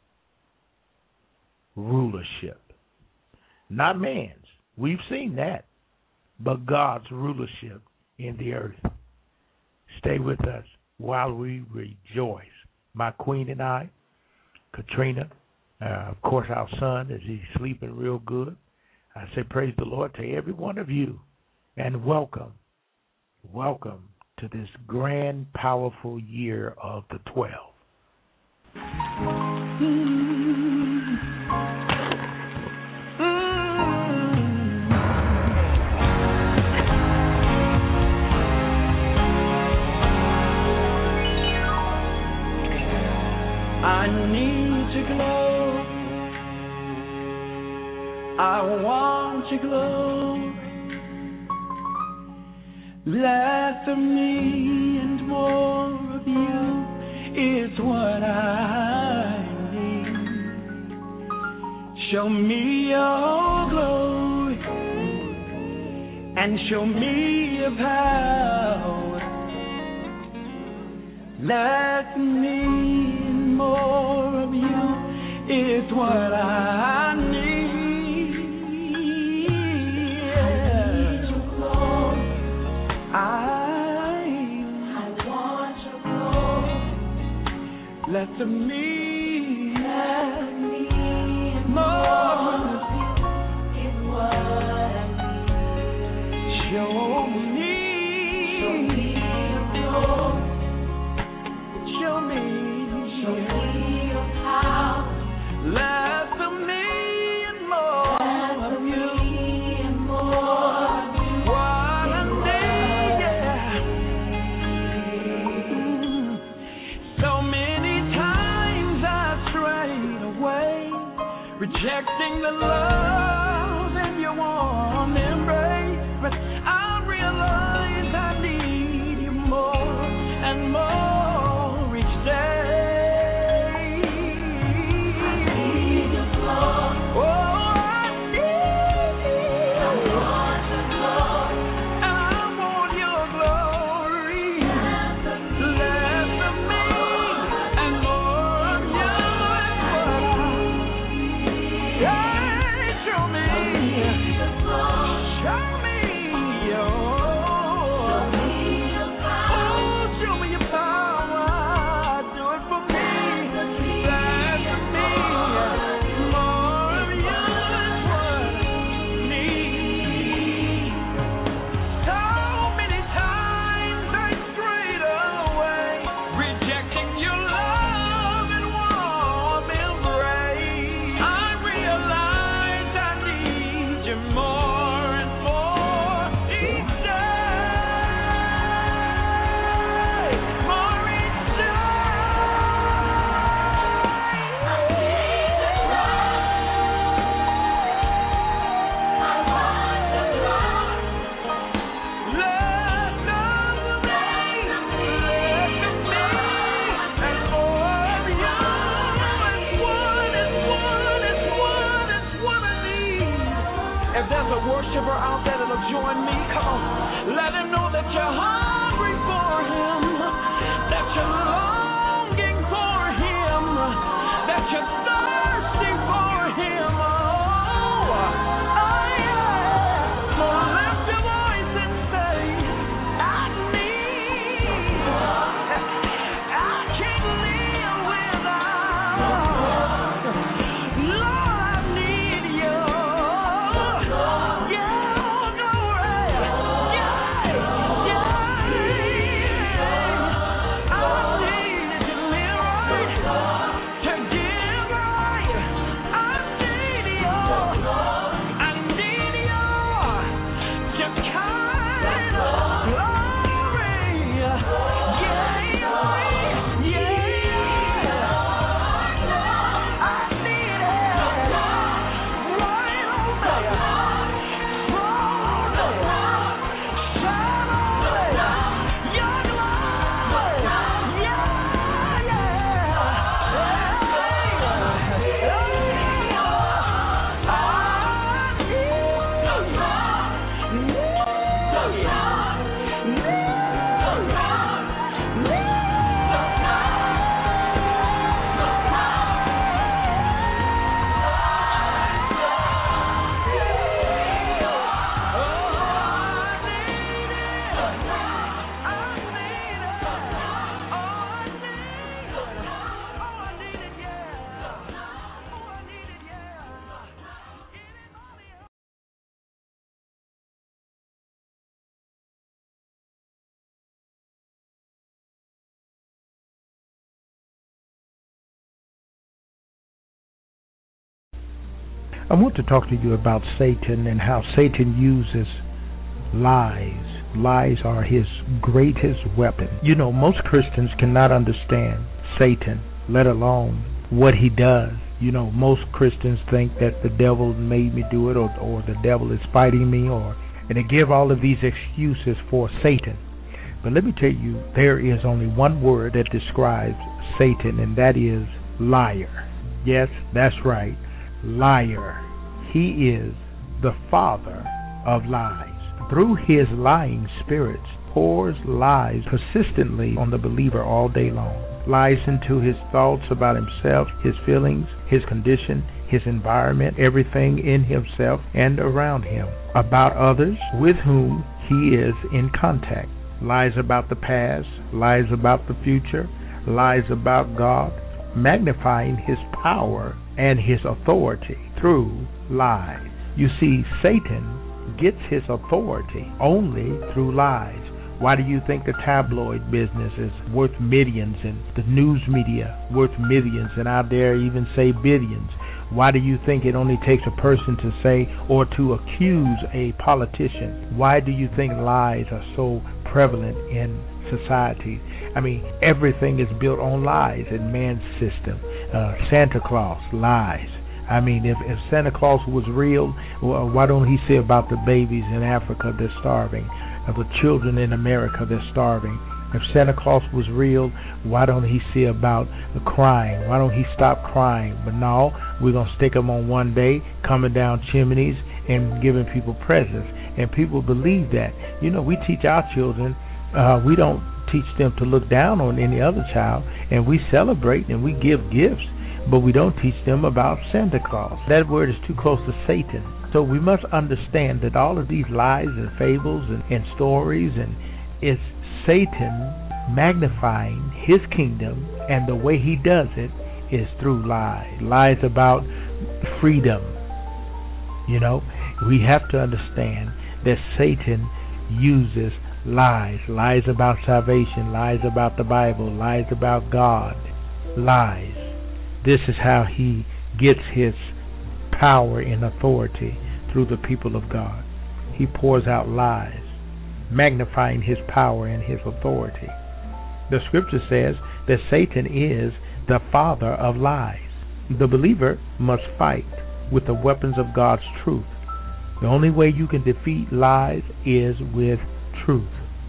rulership. Not man's. We've seen that. But God's rulership in the earth. Stay with us while we rejoice. My queen and I, Katrina, uh, of course our son, is he sleeping real good. I say praise the Lord to every one of you, and welcome, welcome to this grand, powerful year of the twelve. I need to glow. I want to glow. Less of me and more of you is what I need. Show me your glory and show me your power. Less of me and more of you is what I need. I, I want your glory. Less of me, less of me, more of you is what I need. Show me, show me your glory. Show me, show me your power. Less of me and more of you, and more of you. So many times rejecting the love in your warm embrace, but I realize I need you more and more each day. I need you more. Oh, I need you. I want your glory. I want your glory. Less of me, less of me and more of you is what I need. Yeah, show me. Show me your oh, show me your power. Do it for me. Less of me, more of you is what I need. So many times I strayed away, rejecting your love and warm embrace. I realize I need you more and more each day, more each If there's a worshiper out there that'll join me, come on. Let him know that you're hungry for him, that you're longing for him, that you're thirsty for him. Oh, oh yeah. So lift your voice and say, I need, I can't live without. Lord, I need you. Yeah, glory. Yeah, yeah. I need to live right, to give right. I need you. I need you to kind glory. Yeah, yeah, yeah. I need it right on there. Fall on it. Shine on it. Your glory. Yeah, I want to talk to you about Satan and how Satan uses lies. Lies are his greatest weapon. You know, most Christians cannot understand Satan, let alone what he does. You know, most Christians think that the devil made me do it, or, or the devil is fighting me, or and they give all of these excuses for Satan. But let me tell you, there is only one word that describes Satan, and that is liar. Yes, that's right. Liar. He is the father of lies. Through his lying spirits, pours lies persistently on the believer all day long. Lies into his thoughts about himself, his feelings, his condition, his environment, everything in himself and around him, about others with whom he is in contact. Lies about the past, lies about the future, lies about God, magnifying his power and his authority through lies. You see, Satan gets his authority only through lies. Why do you think the tabloid business is worth millions and the news media worth millions, and I dare even say billions? Why do you think it only takes a person to say or to accuse a politician? Why do you think lies are so prevalent in society? I mean, everything is built on lies in man's system. Uh, Santa Claus, lies. I mean, if, if Santa Claus was real, well, why don't he say about the babies in Africa that's starving, of the children in America that's starving? If Santa Claus was real, why don't he see about the crying? Why don't he stop crying? But no, we're going to stick him on one day, coming down chimneys and giving people presents. And people believe that. You know, we teach our children, uh, we don't teach them to look down on any other child, and we celebrate and we give gifts, but we don't teach them about Santa Claus. That word is too close to Satan. So we must understand that all of these lies and fables and, and stories, and it's Satan magnifying his kingdom, and the way he does it is through lies. Lies about freedom. You know, we have to understand that Satan uses lies. Lies about salvation, lies about the Bible, lies about God, lies. This is how he gets his power and authority, through the people of God. He pours out lies, magnifying his power and his authority. The scripture says that Satan is the father of lies. The believer must fight with the weapons of God's truth. The only way you can defeat lies is with truth.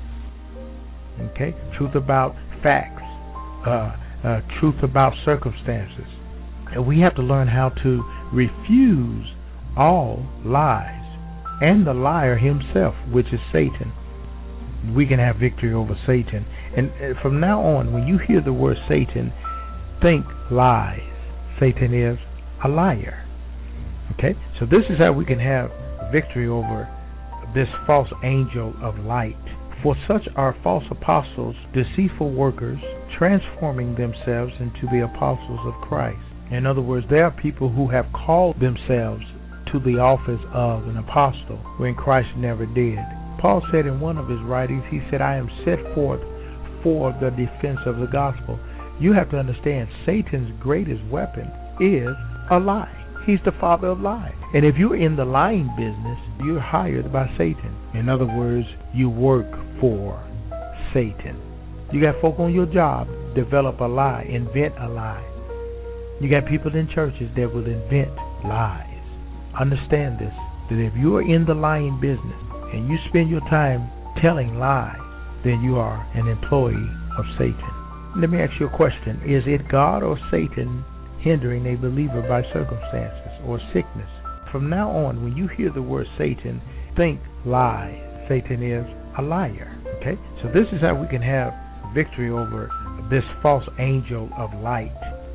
Okay? Truth about facts, uh, uh, truth about circumstances. And we have to learn how to refuse all lies and the liar himself, which is Satan. We can have victory over Satan. And from now on, when you hear the word Satan, think lies. Satan is a liar. Okay? So this is how we can have victory over this false angel of light. For such are false apostles, deceitful workers, transforming themselves into the apostles of Christ. In other words, there are people who have called themselves to the office of an apostle when Christ never did. Paul said in one of his writings, he said, I am set forth for the defense of the gospel. You have to understand, Satan's greatest weapon is a lie. He's the father of lies. And if you're in the lying business, you're hired by Satan. In other words, you work for Satan. You got folk on your job, develop a lie, invent a lie. You got people in churches that will invent lies. Understand this, that if you are in the lying business and you spend your time telling lies, then you are an employee of Satan. Let me ask you a question. Is it God or Satan hindering a believer by circumstances or sickness? From now on, when you hear the word Satan, think lies. Satan is a liar. Okay? So this is how we can have victory over this false angel of light.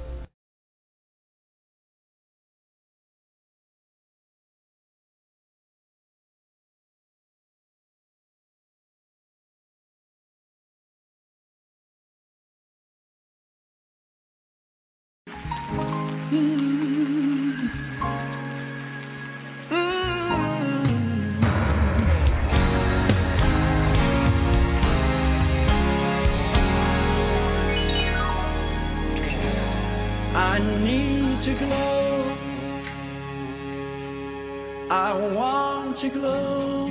I need to glow. I want to glow.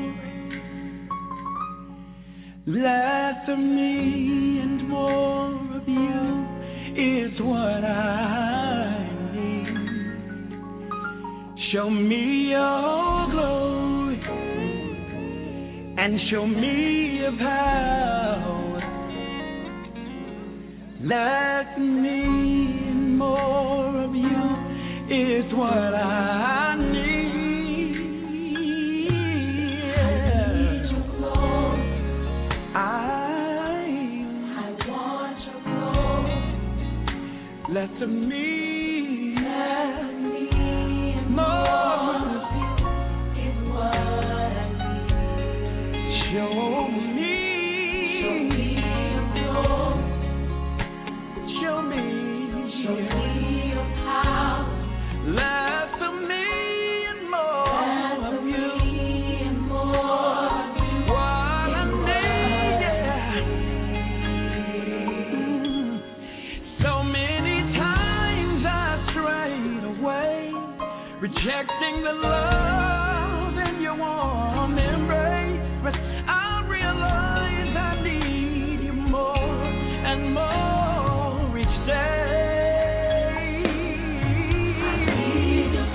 Less of me and more of you is what I need. Show me your glory and show me your power. Less of me and more of you is what I need. Less of me, less of me, and more of you is what I need. Show me, show me your glory. Show me, show me your power. Less of me and more less of you, me and more of you. What I need, yeah. Mm. So many rejecting the love in your warm embrace, but I realize I need you more and more each day. I need you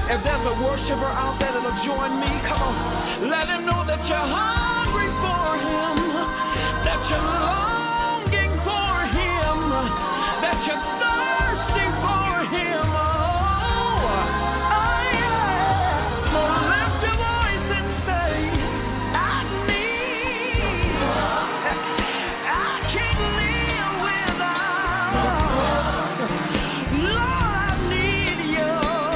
If there's a worshiper out there that'll join me, come on. Let him know that you're hungry for him, that you're longing for him, that you're thirsty for him. Oh, oh yeah. So lift your voice and say, I need, I can't live without. Lord, I need you.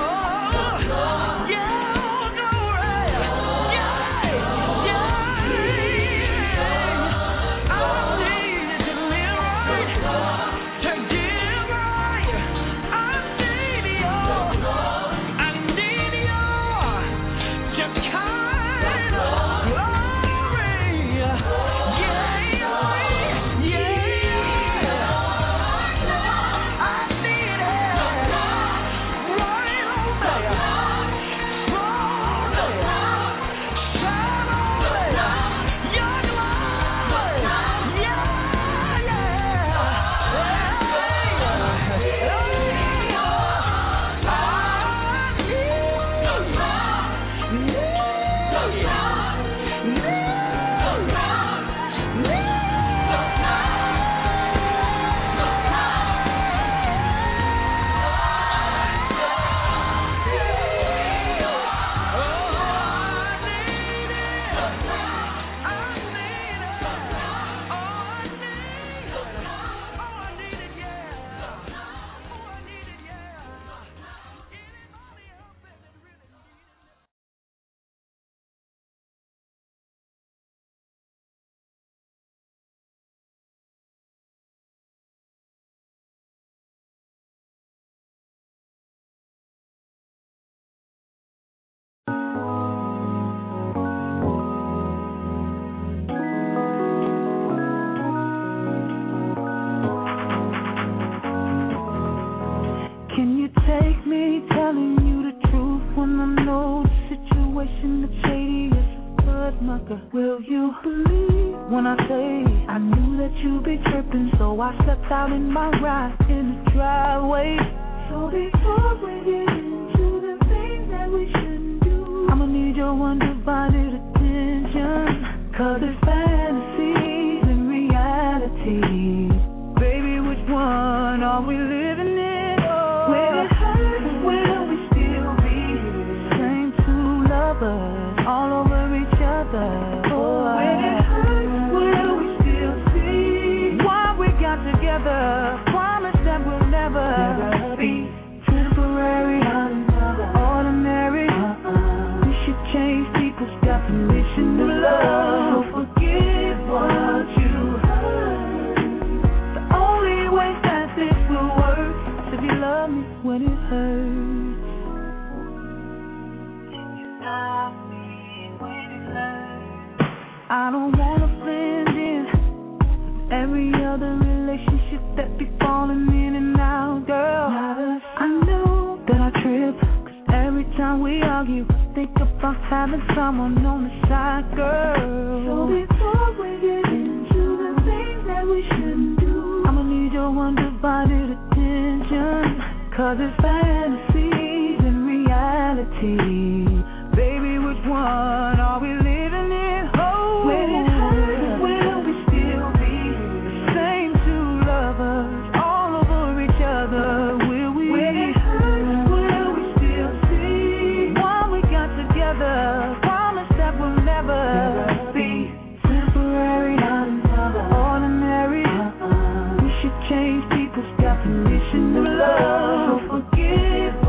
Will you believe when I say I knew that you'd be tripping, so I stepped out in my ride in the driveway. So before we get into the things that we shouldn't do, I'ma need your undivided attention, cause it's fantasies and reality. Baby, which one are we living in? Oh, when it hurts, will we still be the same two lovers all over each other? Promise that we'll never, never be temporary, ordinary. Uh-uh. We should change people's definition of love. So forget what you heard. The only way that this will work is if you love me when it hurts. If you love me when it hurts. I don't wanna blend in with every other relationship that be falling in and out, girl. I know that I trip, cause every time we argue, think about having someone on the side, girl. So before we get into the things that we shouldn't do, I'ma need your undivided attention, cause it's fantasies and reality. Baby, which one are we living in? Oh, when it hurts, will we still be the same two lovers all over each other? Will we? When it hurts, will we still see what we got together? Promise that we'll never, never be temporary, ordinary. Uh-uh. We should change people's definition of love. So forget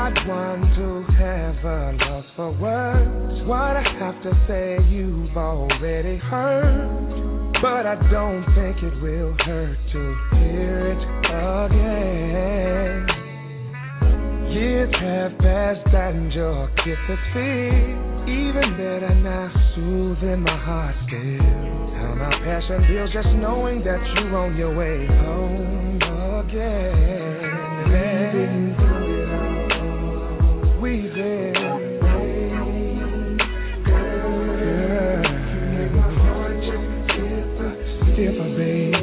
not one to have a loss for words. What I have to say you've already heard, but I don't think it will hurt to hear it again. Years have passed and your kisses feel even better now, soothing my heart still. How my passion feels just knowing that you're on your way home again. We've been through it all. We've been. Girl, you make my heart just skip, skip a beat.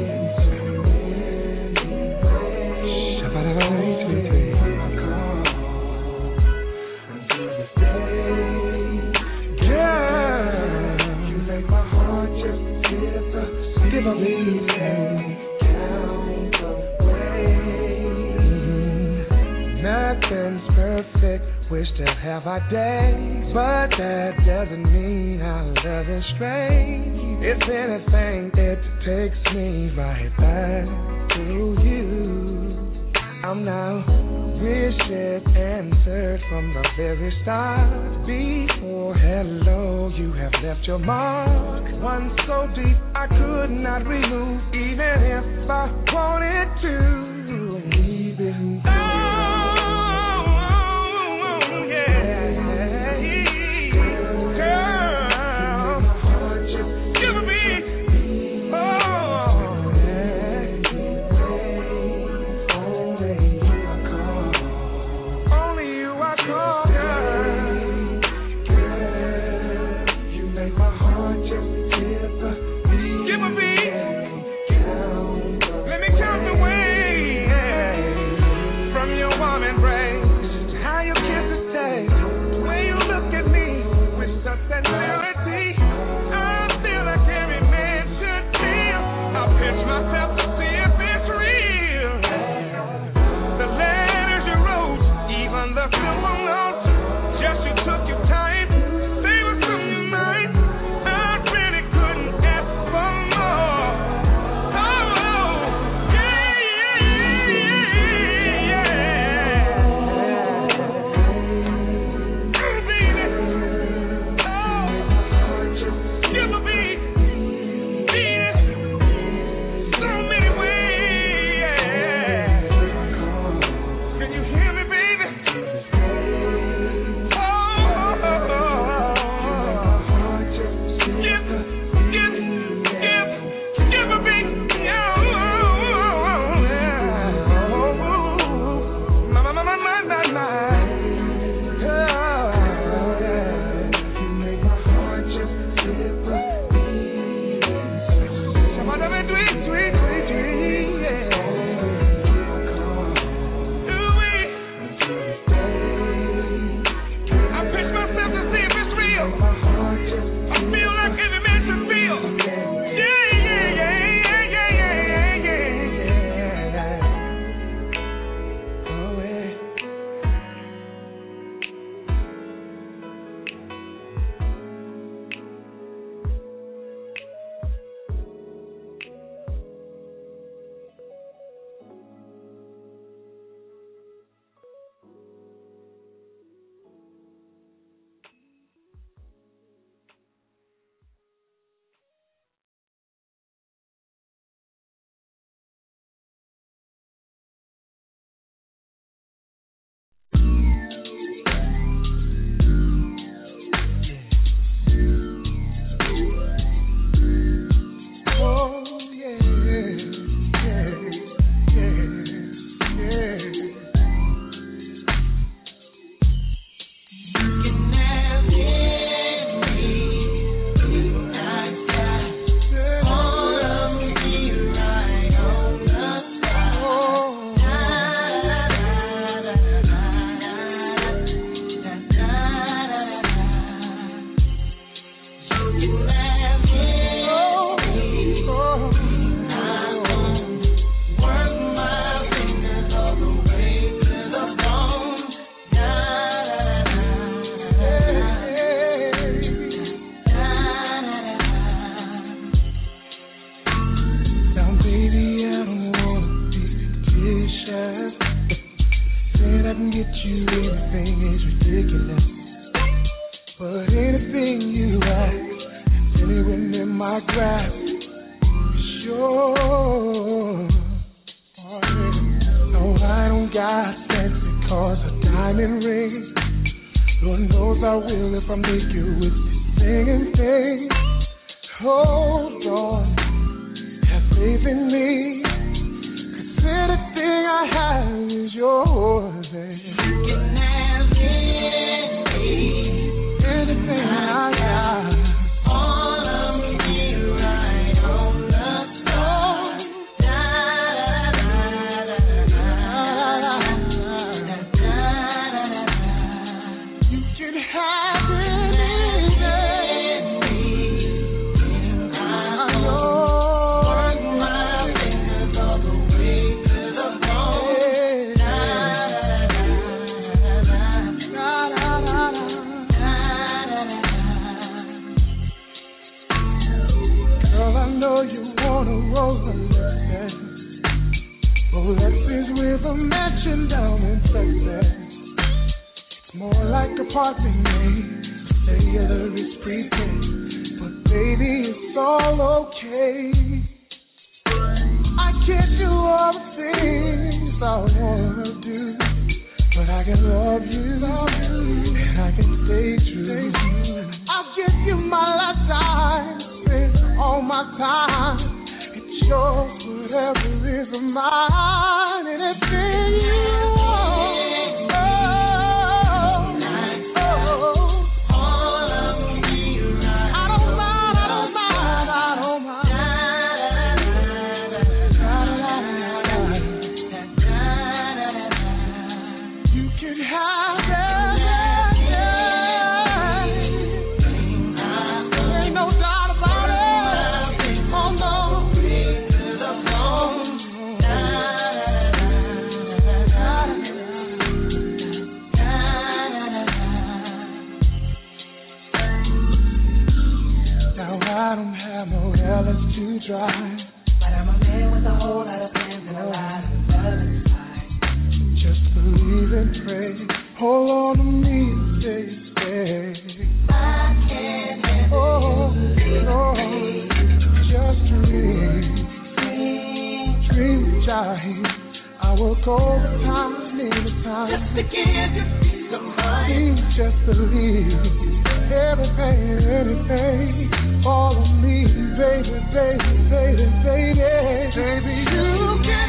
Give a beat and count away. Mm-hmm. Nothing's perfect, we still have our days, but that doesn't mean our love is strange. If anything, it takes me right back to you. I'm now wishes answered from the very start. Before hello, you have left your mark. One so deep I could not remove, even if I wanted to. We've been through it all. Oh, yeah. Girl, my heart just give me. Oh, yeah. Only you I call. Only you I call, girl. Girl, you make my heart just give a beat. Let me count the way from your warm embrace. How your kisses taste, the way you look at me with such sincerity. I feel like every man should feel. I pinch myself to see if it's real. The letters you wrote, even the simple notes, just you took your time. Say what's on your mind. I really couldn't ask for more. Oh, yeah, yeah, yeah, yeah. Oh, baby. Oh, give a beat. Beat it. So many ways. Can you hear me, baby? Oh, oh, oh. Give, give, give, give a beat. Oh, oh, yeah. Oh, my, my, my, my, my, my, my. Oh, yeah. You make my heart just skip a beat. Somebody do it, do it, do it, do it, yeah. Do it. I pinch myself to see if it's real. I feel like every man should feel. Yeah, yeah, yeah, yeah, yeah, yeah, yeah, yeah. Oh, yeah. Oh, yeah, yeah, yeah, yeah. Now, baby, I don't wanna be vicious. Said I can get you anything is ridiculous. But anything you ask, it's anyone in my grasp. Sure. No, I don't got fancy cars or diamond rings. Lord knows I will if I make you with this singing thing. Hold on, have faith in me. Cause anything I have is yours. And you can have anything, anything I got. All of me right on the floor. Da da da da da da da. You can have anything. I know. Work my fingers all the way to the bone. Da da da da da da da. Girl, I know you wanna roll the Lexus. Rolexes with a mansion down in Texas. It's more like apartment made. Cellular is prepaid, but baby, it's all okay. I can't do all the things I wanna do, but I can love you, and I can stay true. I'll give you my lifetime, spend all my time. It's yours, whatever is mine, anything you want. Drive. But I'm a man with a whole lot of plans and a lot of love inside. Just believe and pray. Hold on to me and stay, stay. I can't have oh, it. No, just dream. Dream, dream, child. I will go time, anytime. Just to give you peace of mind. Just believe. Everything, anything. Follow me, baby, baby, baby, baby. Baby, you can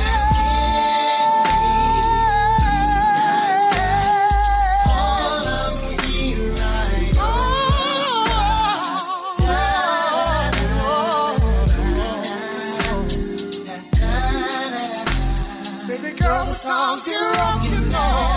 have all of me right. Oh, baby girl, the times get rough, you know.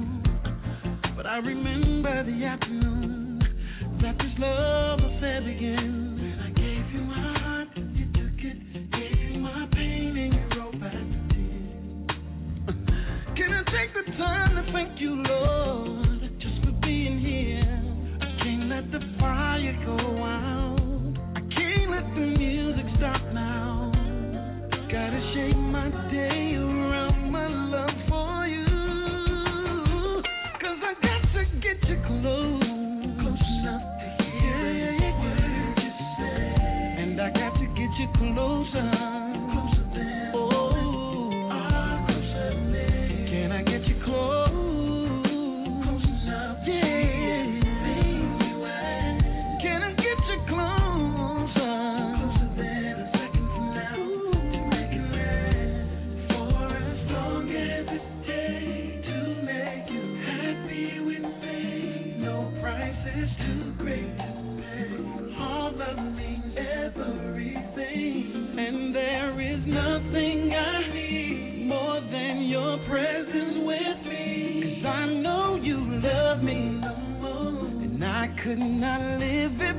I remember the afternoon that this love affair began. you closer? Closer than oh, closer to me. Can I get you close? Close enough. Yeah. You at. Can I get you closer? Closer than a second from now. To make it last for as long as it takes to make you happy with me. No price is too great to pay. All of me, everything, and there is nothing I need more than your presence with me. 'Cause I know you love me no more, and I could not live it